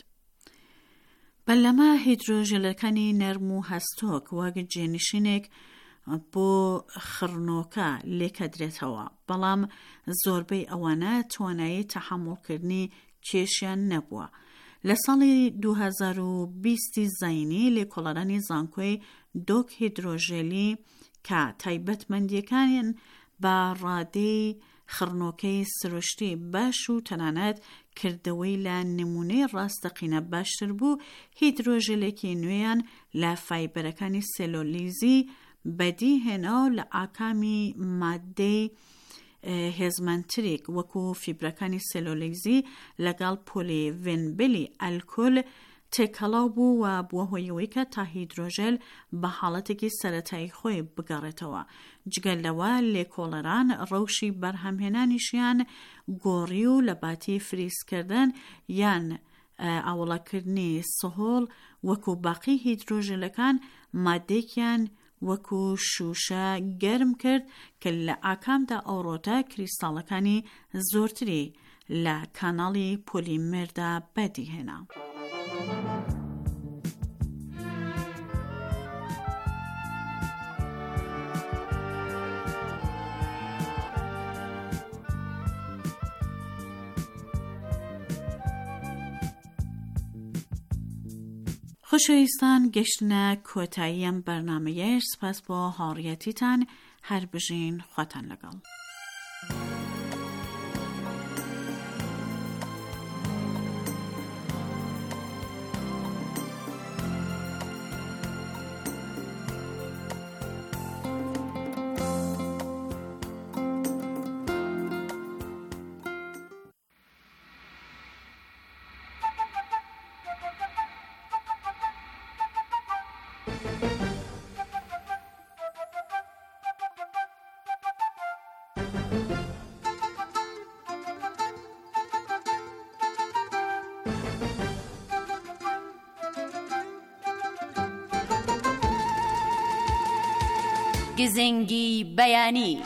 بەلەمە هیدرۆژێلەکانی نەرم و هەستۆک وەک جێنشینێک بۆ خڕنۆکە لێکەدرێتەوە، بەڵام زۆربەی ئەوانە توانایی تەحەموڵکردنی کێشیان نەبووە. لە ساڵی دوو هەزار و بیست زاینی لێکۆڵەرانی زانکۆی دۆک هیدرۆژێلی کە تایبەتمەندیەکان بە ڕادەی خڕنۆکەی سروشتی باش و تەنانەت کردەوەی لە نمونەی ڕاستەقینە باشتر بوو، هیدرۆژێلێکی نوێیان لە فایبەرەکانی سێلۆلیزی بەدی هێنا و لە ئاکامی مادەی هێزمەندترێک وەکو فیبرەکانی سێلۆلیزی لەگەڵ پۆلیڤێنبلی ئەلکۆل تێکەڵاو بوو و بووە هۆیەوەی کە تا هیدرۆژێل بە حاڵەتێکی سەرەتایی خۆی بگەڕێتەوە. جگەل لەوە لێکۆڵەران ڕەوشی بەرهەمهێنانیشیان گۆڕی و لە باتی فریزکردن یان ئاوڵەکردنی سهۆڵ وەکو باقی هیدرۆژێلەکان مادێکیان وەکو شوشە گەرم کرد کە لە ئاکامدا ئەوڕۆتە کریستاڵەکانی زۆرتری لە کاناڵی پۆلیمێردا بەدیهێنا. خۆشەویستان، گەشتنە کۆتاییەم بەرنامەیەش سپاس بۆ هاوڕێیەتیتان. هەر بژین خواتان لەگەڵ. گزنگی بەیانی.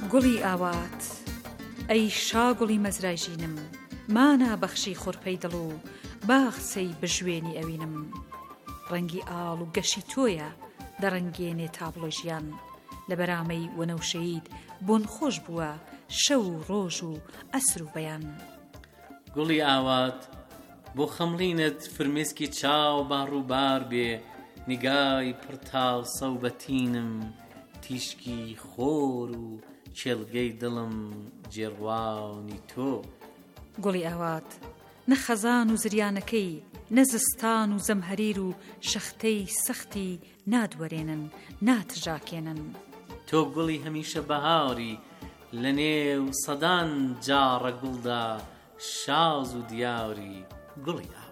گوڵی ئاوات ئەی شاگوڵی مەزرای ژینم، مانا بەخشی خۆرپەی دڵ و باخچەی بژوێنی ئەوینم. ڕەنگی ئاڵ و گەشی تۆیە دەڕەنگێنێ تابڵۆ ژیان، لە بەرامەی وەنەوشەید بۆن خۆش بووە شەو و ڕۆژ و ئەسر و بەیان. گوڵی ئاوات بۆ خەمڵینت فرمێسکی چاو باڕووبار بێ، نیگای پڕتاڵ سەوبەتینم، تیشکی خۆر و چێلگەی دڵم جێڕوانی تۆ. گوڵی ئاوات نە خەزان و زریانەکەی، نە زستان و زەمهەریر و شەختەی سەختی نادوەرێنن ناتژاکێنن. تۆ گوڵی هەمیشە بەهاری، لە نێو سەدان جاڕە گوڵدا شاز و دیاری. گوڵی ئاوات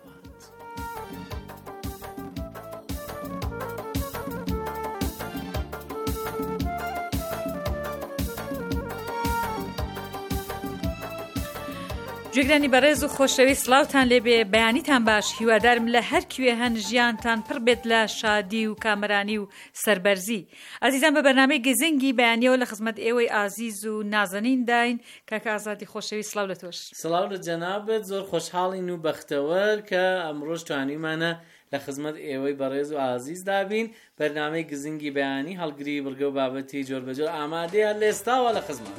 گوێگرانی بەڕێز و خۆشەوی سڵاوتان لێبێ، بەیانیتان باش. هیوادارم لە هەر کوێ هەن ژیانتان پڕ بێت لە شادی و کامەرانی و سەربەرزی. ئازیزان بە بەرنامەی گزنگی بەیانیەوە لە خزمەت ئێوەی ئازیز و نازەنین داین. کاکە ئازادی خۆشەوی سڵاو لە تۆش. سڵاو لە جەنابەت، زۆر خۆشحاڵین و بەختەوەر کە ئەمڕۆژ توانیمانە لە خزمەت ئێوەی بەڕێز و ئازیز دابین. بەرنامەی گزنگی بەیانی هەڵگری بڕگە و بابەتی جۆر بەجۆر ئامادەیە، لە ئێستاوە لە خزمەت.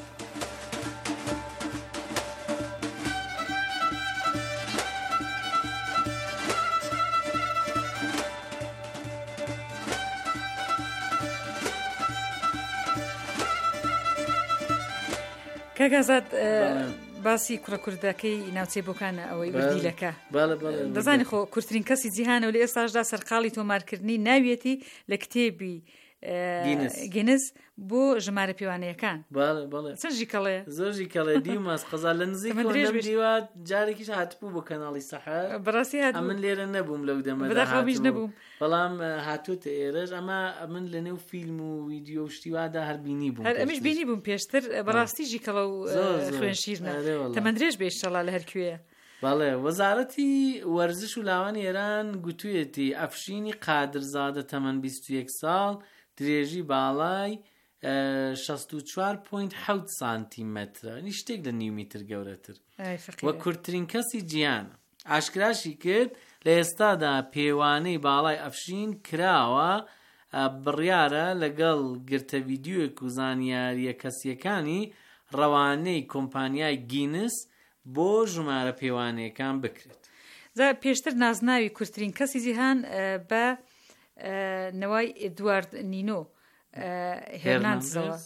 کاکەزاد باسی کوڕە کوردەکەی ناوچەی بۆکانە ئەوەی وردیلەکە دەزانی خۆ کورتترین کەسی جیهانە و لە ئێستاشدا سەرقاڵی تۆمارکردنی ناوێتی لە کتێبی گینز بۆ ژمارە پێوانەیەکان. چەندی کەڵێ زۆرژی کەڵێ دیماس قەزا لە نزیک دیوە جارێکیش هاتبوو بۆ کەناڵی سەحەر. بەڕاستی هات من لێرە نەبووم لەو دەمەدا نەبووم، بەڵام هاتووتە ئێرەش. ئەمە من لە نێو فیلم و ویدیۆ و شتیوادا هەر بینی بووم، هەر ئەمیش بینی بووم پێشتر. بەڕاستیژی کەڵە و خوێن شیرنە تەمەندرێژ بێ ئینشەڵا لە هەر کوێیە. بەڵێ وەزارەتی وەرزش و لاوانی ئێران گوتوویەتی ئەفشینی قادرزادە تەمەن بیست و یەک ساڵ، درێژی باڵای شەست و چوار پۆینت حەوت سانتیمەترە، نی شتێک لە نیو میتر گەورەتر، وە کورتترین کەسی جیانە. ئاشکراشی کرد لە ئێستادا پێوانەی باڵای ئەفشین کراوە، بڕیارە لەگەڵ گرتە ڤیدیۆیەک و زانیاریە کەسیەکانی ڕەوانەی کۆمپانیای گینس بۆ ژمارە پێوانەیەکان بکرێت. پێشتر نازناوی کورتترین کەسی جیهان بە نەوای ئێدوارد نینۆ هێرناندزەوە.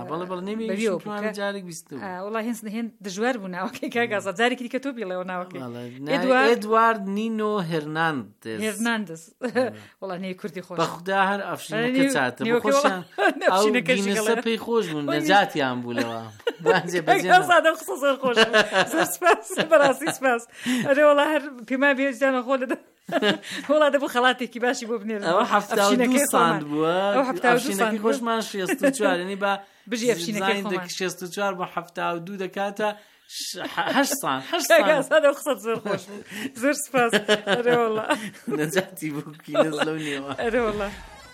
وڵای هێن دژوار بوو ناوەکەی کاگازە، جارێکی دیکە تۆ بڵێەوە ناوەکەی ئێدوارد نینۆ هێرناندز. هێرناندز وڵای نێی کوردی خۆش بەخدا هەر ئەفشینەکە چاتە بۆ خۆشیان ئەو گینەسە پێی خۆش بوون، نەجاتیان بوولەوە. سادە قسە زۆر خۆش، زۆر سپاس، بەڕاستی سپاس. ئەرێ وڵا هەر پێما بێجانە خۆ لەدە وڵا دەبوو خەڵاتێکی باشی بۆ بنێرن. ئەوە هەفتە و دوو ساند بووە، ئەفشینەکەی خۆشمان شێست و چوار، یعنی بە بژی ئەفشینەکەی شێست و چوار بۆ هەفتە و دوو دەکاتە هەشت ساند. سادە قسەت زۆر خۆش بوو، زۆر سپاس. ئەرێ وڵا نەجاتی بوو گینەس لەو نێوە. ئەرێ وڵا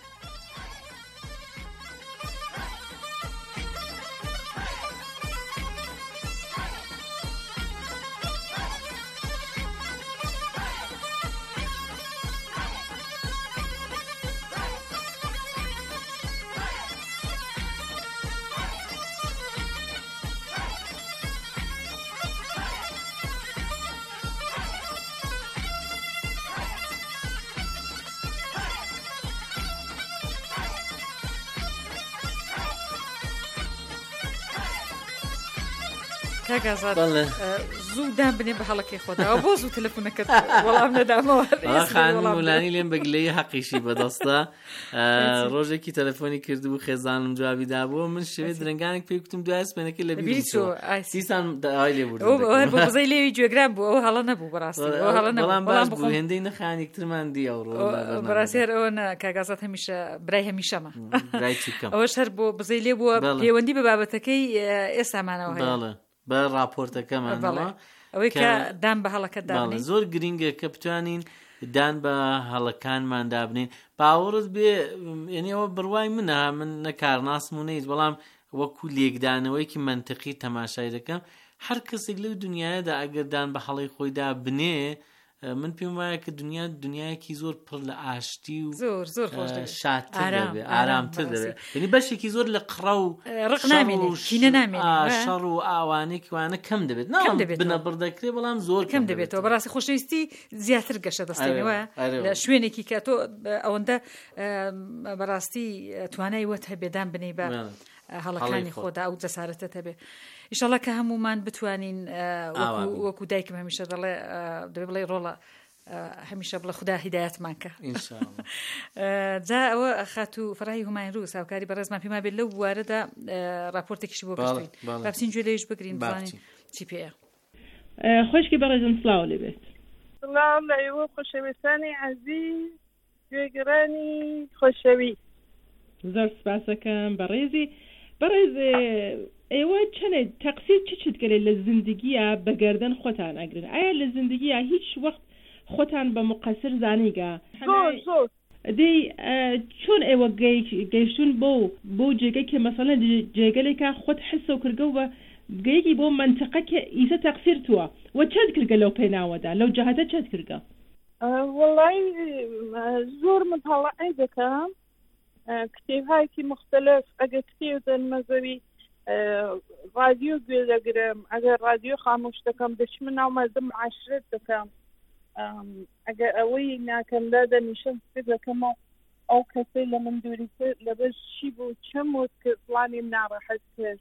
کاگازاد زوو دام بنێ بە هەڵەکەی خۆداوە بۆ زوو تەلەفۆنەکەت وەڵام نەدامەوە. خانم وڵانی لێم بەگلەی حەقیشی بەدەستە. ڕۆژێکی تەلەفۆنی کردبوو خێزانم جوابی دابووە، من شوێ درنگانێک پێی کوتم دوای سپێنەکەی لە بیر سیسان داوای لێ بوو بۆ بزەی لێوی گوێگران بوو. ئەوە هەڵە نەبوو بەڕاستی، بەڵام باش بوو هێندەی نەخانێکترمان دی ئەوڕۆ بەڕاستی. هەر ئەوە کاگازات هەمیشە برای هەمیشەمە، ئەوەش هەر بۆ بزەی لێ بووە پەیوەندی بە بابەتەکەی ئێستامانەوە هەیە بە راپۆرتەکەمانەوە ئەوەی کە دام بە هەڵەکە داڵێ. زۆر گرینگە کە بتوانین دان بە هەڵەکانمان دابنین باوەڕت بێ یعنیەوە بڕوای منە من نەکارناسم و نەیت بەڵام وەکو لێکدانەوەیکی منتقی تەماشای دەکەم هەر کەسێک لەو دنیاەدا ئەگەردان بە هەڵی خۆیدا بنێ من پێم وایە کە دنیا دنیایەکی زۆر پڕ لە ئاشتی و زۆر زۆر شادتر دەبێت ئارامتر دەبێت یعنی بەشێکی زۆر لە قڕە و شەڕ و ئاوانێکی وانە کەم دەبێت بنە بڕدەکرێ بەڵام زۆر کەم دەبێتەوە بەڕاستی خۆشەویستی زیاتر گەشە دەستێنەوە لە شوێنێکی کە تۆ ئەوەندە بەڕاستی توانای وەت هەبێدان بنێ بە هەڵەکانی خۆدا ئەو جەسارەتە هەبێ ئیشەڵە کە هەمومان بتوانین وەکو دایکم هەمیشە دەڵێ دەبێ بڵێ ڕۆڵە هەمیشە بڵە خوددا هیدایەتمان کە جا ئەوە خات و فەڕای هوماین ڕووس هاوکاری بەڕێزمان پێما بێت لەو بوارەدا راپۆرتێکیشی بۆ بستین با بچین گوێ لێیش بگرین بزانین چی پێیە. خۆشکی بەڕێزم سڵاو لێبێت. سڵاو لە ئێوە خۆشەویستانی عەزیز گوێگرانی خۆشەوی. زۆر سپاسەکەم بەڕێزی بەڕێز ئێوە چەنێ تەقسیر چ چت گەلێ لە زیندگیە بەگەردن خۆتان ئەگرن ئایا لە زیندگیە هیچ وەخت خۆتان بە مقەسر زانیگە دەی چۆن ئێوە گەیشتون بۆ بۆ جێگەی کە مەسەڵەن جێگەلێکە خۆت حسە و کردگە و بە بگەیەکی بۆ منتەقە کە ئیسە تەقسیر تووە و چەند کردگە لەو پێناوەدا لەو جەهەتە چەند کردگە وەڵای زۆر مطالعە دەکەم کتێبهایەکی مختلف ئەگەر کتێب دەنمەزەوی رادیۆ گوێ دەگرم ئەگەر رادیۆ خامۆش دەکەم دەچمە ناو مەردم عاشرەت دەکەم ئەگەر ئەوەی ناکەمدا دەنیشم فکر دەکەمەوە ئەو کەسەی لە من دووریتر لەبەر چی بوو چەم وت کرد فڵانیم ناڕەحەت کرد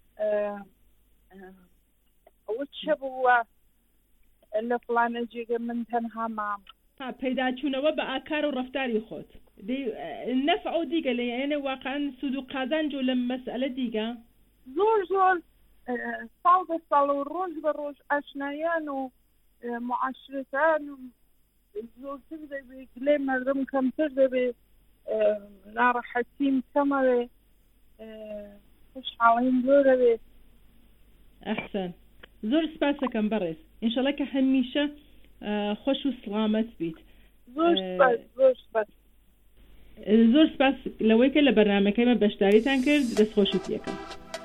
ئەوە چە بووە لە فڵانە جێگە من تەنها مام پەیداچوونەوە بە ئاکار و ڕەفتاری خۆت نەفع و دیگە لە یعنی واقعا سود و قازانج و لە مەسئلە دیگە زۆر زۆر ساڵ بە ساڵ و ڕۆژ بە ڕۆژ ئاشنایان و معاشرەتان زۆرتر دەبێت لێ مەردم کەمتر دەبێت ناڕەحەتیم کەمەوێ خوشحاڵیم زۆر دەبێت. ئەحسەن زۆر سپاسەکەم بەڕێز ئینشەڵە کە هەمیشە خۆش و سڵامەت بیت. زۆر سپاس زۆر سپاس زۆر سپاس لەوەی کە لە بەرنامەکەیمە بەشداریتان کرد دەستخۆشیتیەکەم.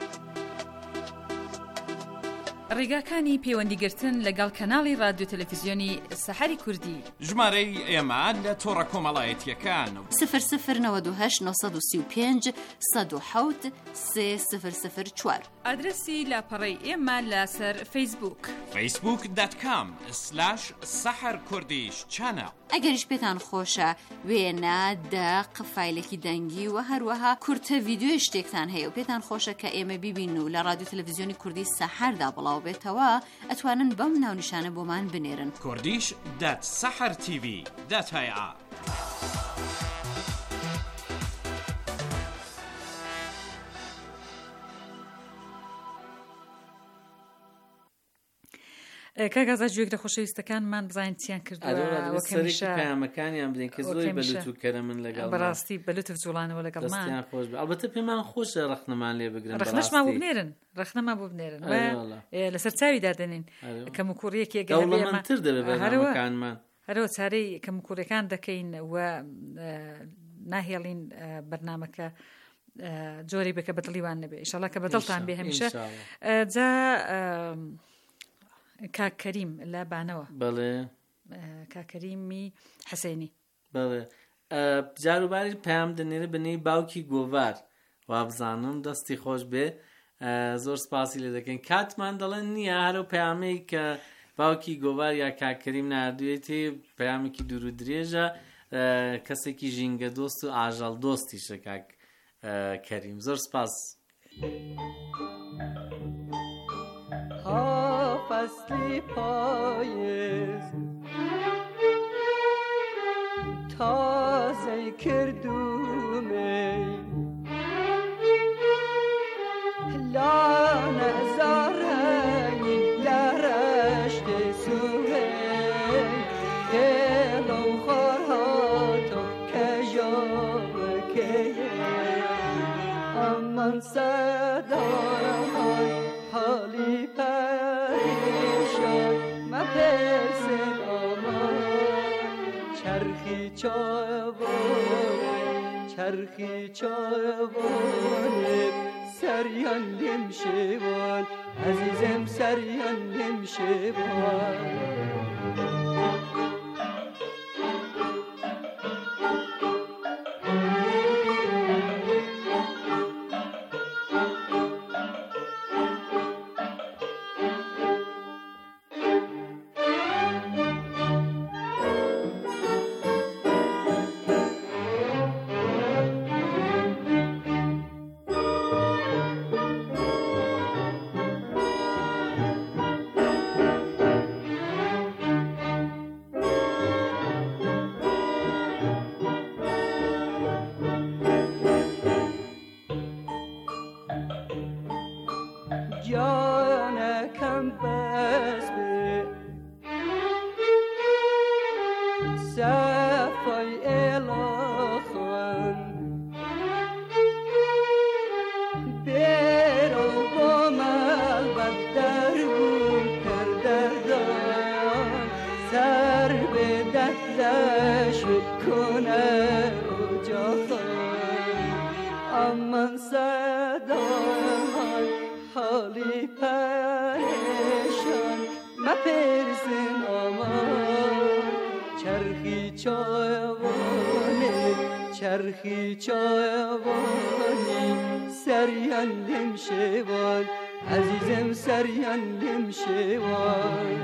ڕێگاکانی پەیوەندیگرتن لەگەڵ کەناڵی رادیۆ تەلەڤیزیۆنی سەحەری کوردی ژمارەی ئێمە لە تۆڕە کۆمەڵایەتیەکان صفر صفر نود و هشت نۆ سی و پێنج سەد و حەوت سێ صفر صفر چوار ئادرسی لاپەڕەی ئێمە لەسەر فەیسبوک فەیسبوک دات کام سلاش سەحەر کوردیش چانە. ئەگەریش پێتان خۆشە وێنە دەق فایلێکی دەنگی و هەروەها کورتە ڤیدیۆ شتێکتان هەیە و پێتان خۆشە کە ئێمە بیبین و لە رادیۆ تەلەڤیزیۆنی کوردی سەحەردا بڵاو بێتەوە ئەتوانن بەم ناونیشانە بۆمان بنێرن کوردیش دات سەحەر تیڤی دات هەیە. کاگازا گوێگرە خۆشەویستەکانمان بزانین چیان کردووە پەیامەکانیان بدەین کە زۆری بەلوت و کەرە من لەگەڵ بەڕاستی بەلوتف جوڵانەوە لەگەڵمان خۆش ئەلبەتە پێمان خۆشە ڕەخنەمان لێ بگرن ڕەخنەشمان بۆ بنێرن ڕەخنەمان بۆ بنێرن لەسەر چاوی دادەنین کەم و کوڕیەکی گەوڵەمەندتر دەبێت بەرنامەکانمان هەرەوە چارەی کەم و کوڕەکان دەکەین و ناهێڵین بەرنامەکە جۆری بکە بەدڵیوان نەبێ ئینشەڵا کە بەدڵتان بێ هەمیشە. جا کاکەریم لە بانەوە بەڵێ کاکەریمی حەسەینی بەڵێ جاروباری پەیام دەنێرە بنەی باوکی گۆڤار وا بزانم دەستی خۆش بێ زۆر سپاسی لێ دەکەین کاتمان دەڵێن نییە هەرو پەیامەی کە باوکی گۆڤار یا کاکەریم نردوێتی پەیامێکی دوور و درێژە کەسێکی ژینگە دۆست و ئاژەڵ دۆستیشە کاک کەریم زۆر سپاس. ها فصلی پاییز تازه کردومی لانه زارنی لرشت سوی هلو خورهاتو کجاب که امان صدای حالی پریشان من پرسید آمان چاوانه چرخی چاوانه سریان نمشوان عزیزم سریان نمشوان جانکم بس به صفای الاخوان برو با ملبت درون پردردان سر به دستش کنه اجا خان امان صدای حالی پریشان مپرسن آمان چرخی چاوانه چرخی چاوانی سریان نمشوان عزیزم سریان نمشوان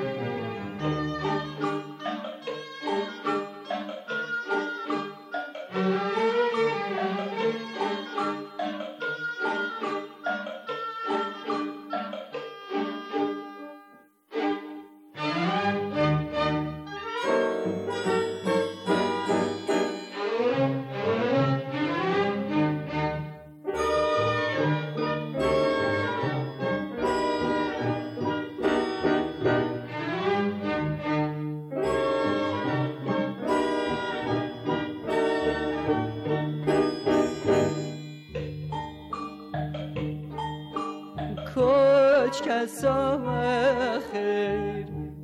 کوچ کسا خیر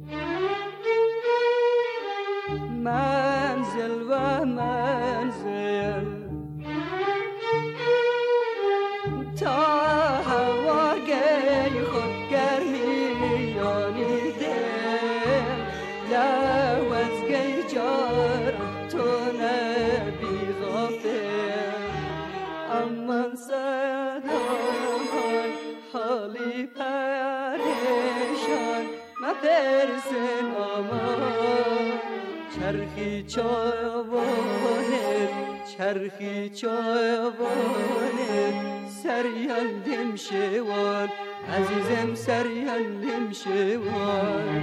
منزل و منزل تا هواگی خود گرمیانی دل لوزگی جار تو نبی غافل امان صدامان حالی پریشان مپرسن آمان چرخی چاوانه چرخی چاوانه سریان دمشوان عزیزم سریان دمشوان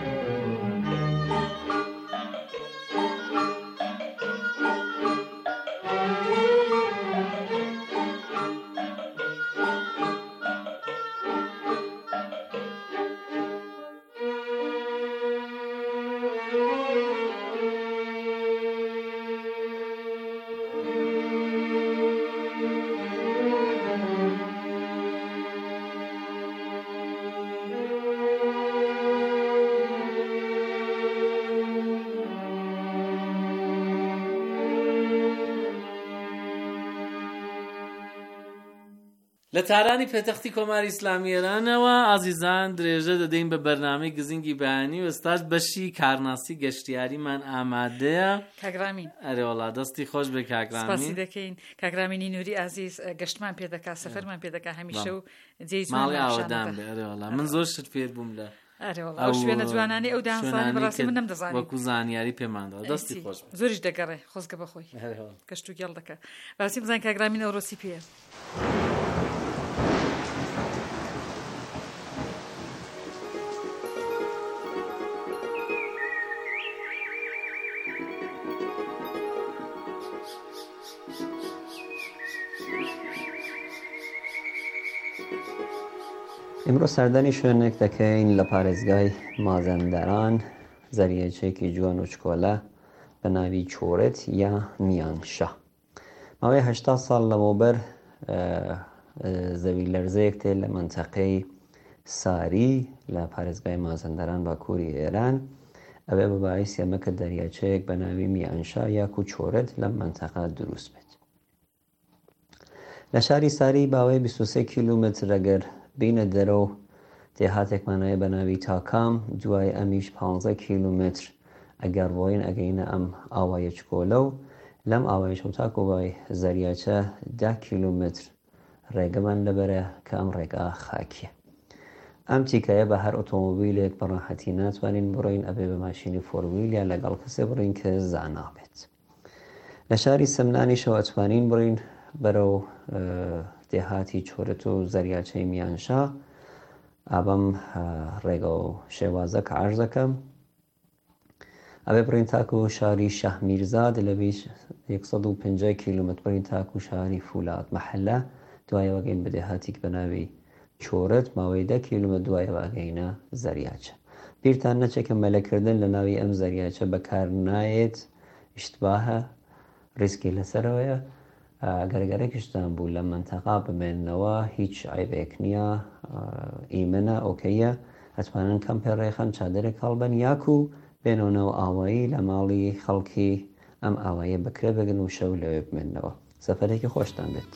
لە تارانی پێتەختی کۆماری ئیسلامی ئێرانەوە ئازیزان درێژە دەدەین بە بەرنامەی گزینگی بەیانی و ئێستاش بەشی کارناسی گەشتیاریمان ئامادەیە. کاگرامین ئەرێ وەڵا دەستی خۆش بێ کاگرامین. سپاسی دەکەین کاگرامینی نووری ئازیز گەشتمان پێ دەکات سەفەرمان پێ دەکات هەمیشە و جێی جوان ماڵی ئاوەدان بێ. ئەرێ وەڵا من زۆر شت فێر بووم لە ئەرێ وەڵا ئەو شوێنە جوانانی ئەو دانسانی بەڕاستی من نەمدەزانی وەکو زانیاری پێماندەوە دەستی خۆش بێ. زۆریش دەگەڕێ خۆزگە بەخۆی گەشت و گێڵ دەکات. باسی بزانین کاگرامین ئەو ڕۆسی پێیە. ئێمڕۆ سەردانی شوێنێک دەکەین لە پارێزگای مازەندەران زەریەچێکی جوان و چکۆلە بە ناوی چۆرت یا میانشە. ماوەی هەشتا ساڵ لەمەوبەر زەوی لەرزەیەک تێ لە منتەقەی ساری لە پارێزگای مازەندەران باکووری ئێران ئەبێ بە باعیس ئەمە کە دەریاچەیەک بە ناوی میانشا یاکو چۆرت لەم منتەقە دروست بێت. لە شاری ساری باوەی بیست و سێ کیلومتر ئەگەر بینە دەرەوە دێهاتێکمانایە بە ناوی تاکام، دوای ئەمیش پانزە کیلومتر ئەگەر ڕۆین ئەگەینە ئەم ئاوایە چکۆلە و لەم ئاوای شەوتاک و بای زەریاچە ده کیلومتر ڕێگەمان لەبەرە کە ئەم ڕێگا خاکیە. ئەم تیکایە بە هەر ئۆتۆمۆبیلێک بە ڕاحەتی ناتوانین بڕۆین، ئەبێ بە ماشینی فۆرویل یا لەگەڵ کەسێ بڕین کە زانابێت. لە شاری سەمنانیشەوە ئەتوانین بڕین بەرەو دێهاتی چۆرت و زەریاچەی میانشا. ئابەم ڕێگە و شێوازە کە عەرز دەکەم ئەبێ بڕین تاکو شاری شەحمیرزاد لەبیش یەکسەد و پەنجا کیلومتر بڕین تاکو شاری فولاد مەحەلە، دوایەوە گەین بە دێهاتێک بە ناوی چۆرت، ماوەی ده کیلومتر دوایەوە گەینە زەریاچە. بیرتان نەچێکە مەلەکردن لە ناوی ئەم زەریاچە بەکار نایێت، ئیشتباهە، ریسکی لەسەرەوەیە. گەرگەرێکیشتان بوو لە منتەقا بمێننەوە هیچ عیبێک نییە، ئیمنە، ئۆکەیە، ئەتوانن کەمپێ ڕێخەن چادرێک هەڵبەن یاکو بێنەوە ئاوایی لە ماڵی خەڵکی ئەم ئاوایە بکرێ بگن و شەو لەوێ بمێننەوە. سەفەرێکی خۆشتان بێت.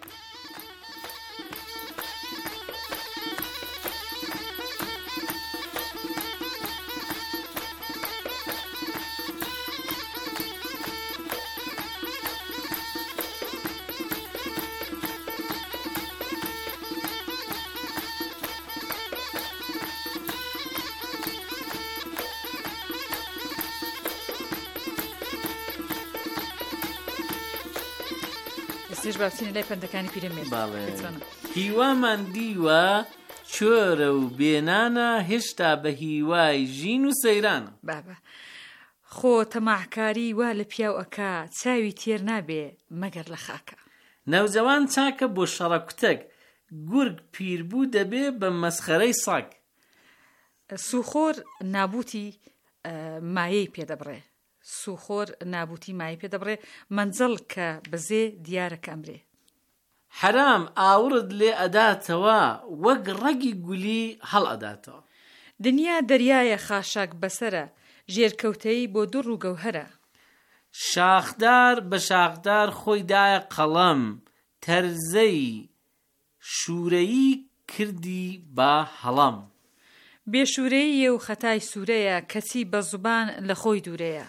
هیوامان دیوە چۆرە و بێنانە هێشتا بە هیوای ژین و سەیرانە. بابە خۆ تەماحکاری وا لە پیاوەکە چاوی تێر نابێ مەگەر لە خاکە. ناوجەوان چاکە بۆ شەڕە کوتەک، گورگ پیربوو دەبێ بە مەسخەرەی ساگ. سوخۆر نابوتی مایەی پێدەبڕێ، سوخۆر نابوتی مای پێدەبڕێ، منجڵ کە بەزێ دیارەکە ئەمرێ. حرام ئاورد لێ ئەداتەوە وەک ڕەگی گولی هەڵ ئەداتەوە. دنیا دەریایە خاشاک بەسەرە، ژێرکەوتەی بۆ دوڕ و گەوهرە. شاخدار بە شاخدار خۆی دایە قەڵەم، تەرزەی شوورەیی کردی بە هەڵام. بێشورەیە و خەتای سوورەیە، کەچی بە زوبان لە خۆی دوورەیە.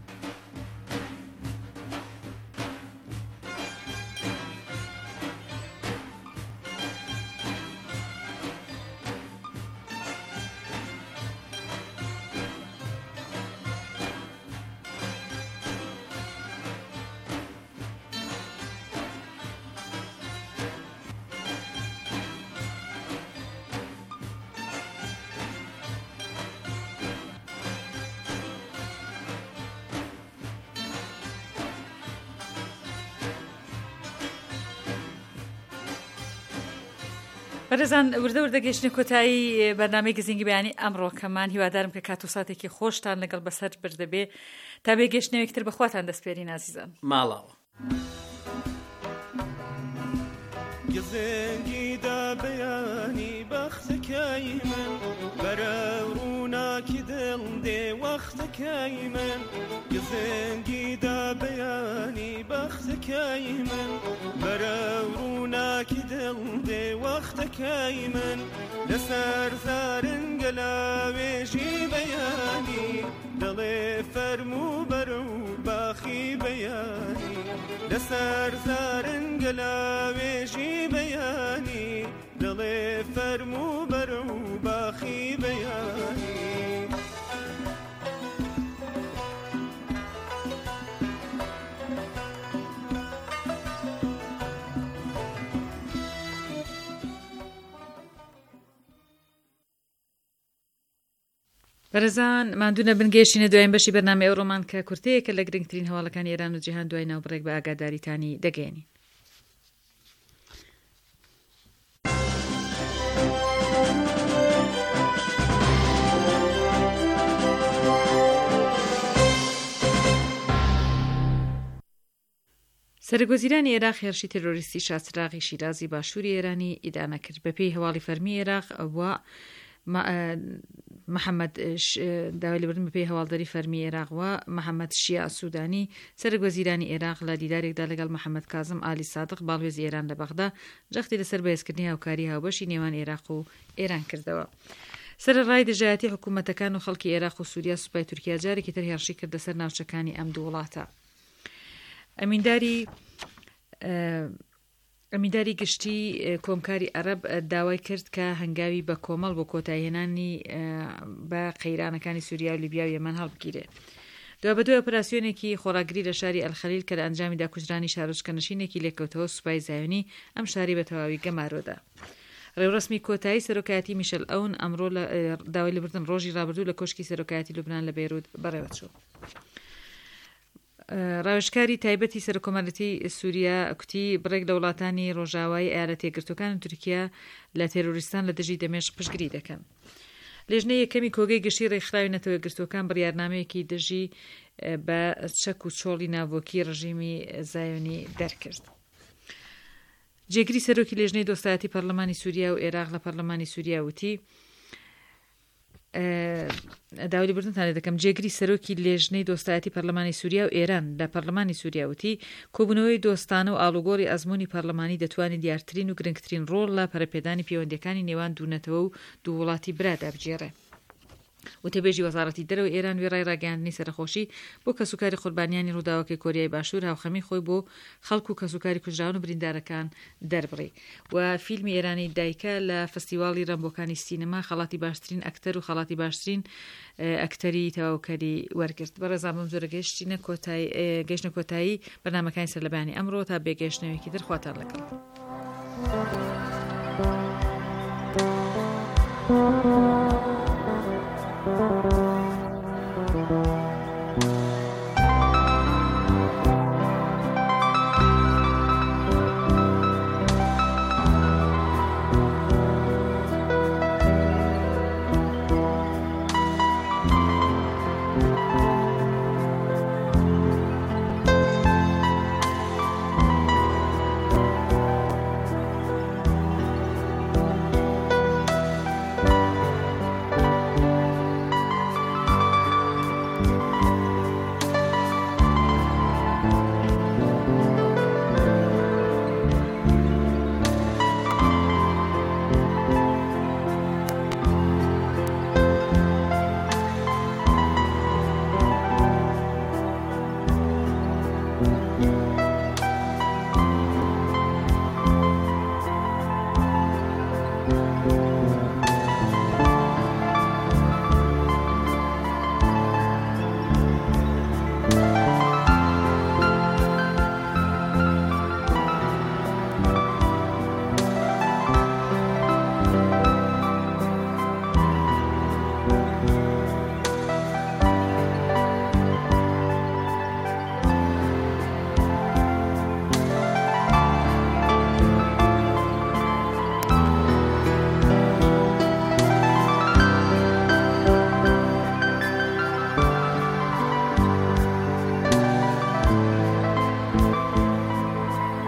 بەرەزان وردە وردە گەشتنە کۆتایی بەرنامەی گزینگی بەیانی ئەمڕۆکەمان، هیوادارم کە کات و ساتێکی خۆشتان لەگەڵ بەسەر بردەبێ تا بێ گەشتنەوەیەکتر بەخواتان دەستپێرین ئازیزان. ماڵاوە گزینگیدا بەیانی بەختەکەی من بەرە ڕووناکی دڵ دێ وەختەکەی من، گزینگیدا بەیانی بەختەکەی من بەرە ڕووناکی دڵ دێ وەختەکەی من، لەسەر زارنگە لاوێژی بەیانی دڵێ فەرموو بەرە و باخی بەیانی، لەسەر زارنگە لاوێژی بەیانی دڵێ فەرموو بەرە و باخی بەیانی. بەرەزان ماندوونە بنگێشتینە دوایین بەشی بەرنامە ئەوڕۆمان کە کورتەیەکە لە گرنگترین هەواڵەکانی ئێران و جیهان دوای ناوبڕێک بە ئاگاداریتانی دەگەێنین. سەرگۆزیرانی عێراق هێرشی تێرۆریستی شاچراغی شیرازی باشووری ئێرانی ئیدانە کرد. بەپێی هەواڵی فەرمی عێراق ئەوە محەممەد داوای لەبردن بەپێی هەواڵدەری فەرمی عێراقوە محەممەد شیع سوودانی سەرک وەزیرانی عێراق لە دیدارێکدا لەگەڵ محەممەد کازم ئالی سادق باڵێزی ئێران لە بەغدا جەختی لەسەر بەهێزکردنی هاوکاری هاوبەشی نێوان عێراق و ئێران کردەوە. سەرڕای دژایەتی حکوومەتەکان و خەڵکی عێراق و سووریا سوپای تورکیا جارێکی تر هێرشی کرد لەسەر ناوچەکانی ئەم دوو وڵاتە. ئەمینداری ئەمینداری گشتی کۆمکاری عەرەب داوای کرد کە هەنگاوی بە کۆمەڵ بۆ کۆتایهێنانی بە قەیرانەکانی سووریا و لیبیا و یەمەن هەڵبگیرێ. دوای بەدوای ئۆپراسیۆنێکی خۆراگری لە شاری ئەلخەلیل کە لە ئەنجامیدا کوژرانی شارۆچکەنشینێکی لێکەوتەوە سوپای زایۆنی ئەم شاری بە تەواوی گەمارۆدا. ڕێوڕسمی کۆتایی سەرۆکایەتی میشەل ئەون ئەمڕۆ لە داوای لەبردن ڕۆژی ڕابردوو لە کۆشکی سەرۆکایەتی لوبنان لە بەیروت بەڕێوەچوو. ڕاوێژکاری تایبەتی سەرۆکۆمەرەتی سووریا کوتی بڕێک لە وڵاتانی ڕۆژاوای ئایالەتە یەکگرتوەکان تورکیا لە تێرۆریستان لە دژی دەمێشق پشتگیری دەکەن. لێژنەی یەکەمی کۆگەی گشتی ڕێکخراوی نەتەوە یەکگرتوەکان بڕیارنامەیەکی دژی بە چەک و چۆڵی ناوۆکی ڕژیمی زایۆنی دەرکرد. جێگری سەرۆکی لێژنەی دۆستایەتی پەرلەمانی سووریا و عێراق لە پەرلەمانی سووریا وتی داوای بردنتان دەکەم جێگری سەرۆکی لێژنەی دۆستایەتی پەرلەمانی سووریا و ئێران لە پەرلەمانی سووریا وتی کۆبوونەوەی دۆستانە و ئاڵوگۆڕی ئەزموونی پەرلەمانی دەتوانێت دیارترین و گرنگترین ڕۆڵ لە پەرەپێدانی پەیوەندیەکانی نێوان دوونەتەوە و دوو وڵاتی برادا بجێڕێ. وتەبێژی وەزارەتی دەرەوە ئێران وێڕای ڕاگەاندنی سەرخۆشی بۆ کەسوکاری قوربانیانی ڕووداوەکەی کۆریای باشوور هاوخەمی خۆی بۆ خەڵکو و کەسوکاری کوژراون و بریندارەکان دەربڕی. و فیلمی ئێرانی دایکە لە فستیواڵی ڕەمبۆکانی سینەما خەڵاتی باشترین ئەکتەر و خەڵاتی باشترین ئەکتەری تەواوکەری وەرگرت. بەڕێزانم زۆر گەشتینە کۆتایی گەشتنە کۆتایی بەرنامەکانی سەرلەبانی ئەمڕۆ تا بێگەشتنەوەیەکی تر خواتان لەگەڵ.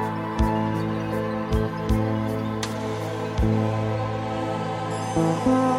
Thank you.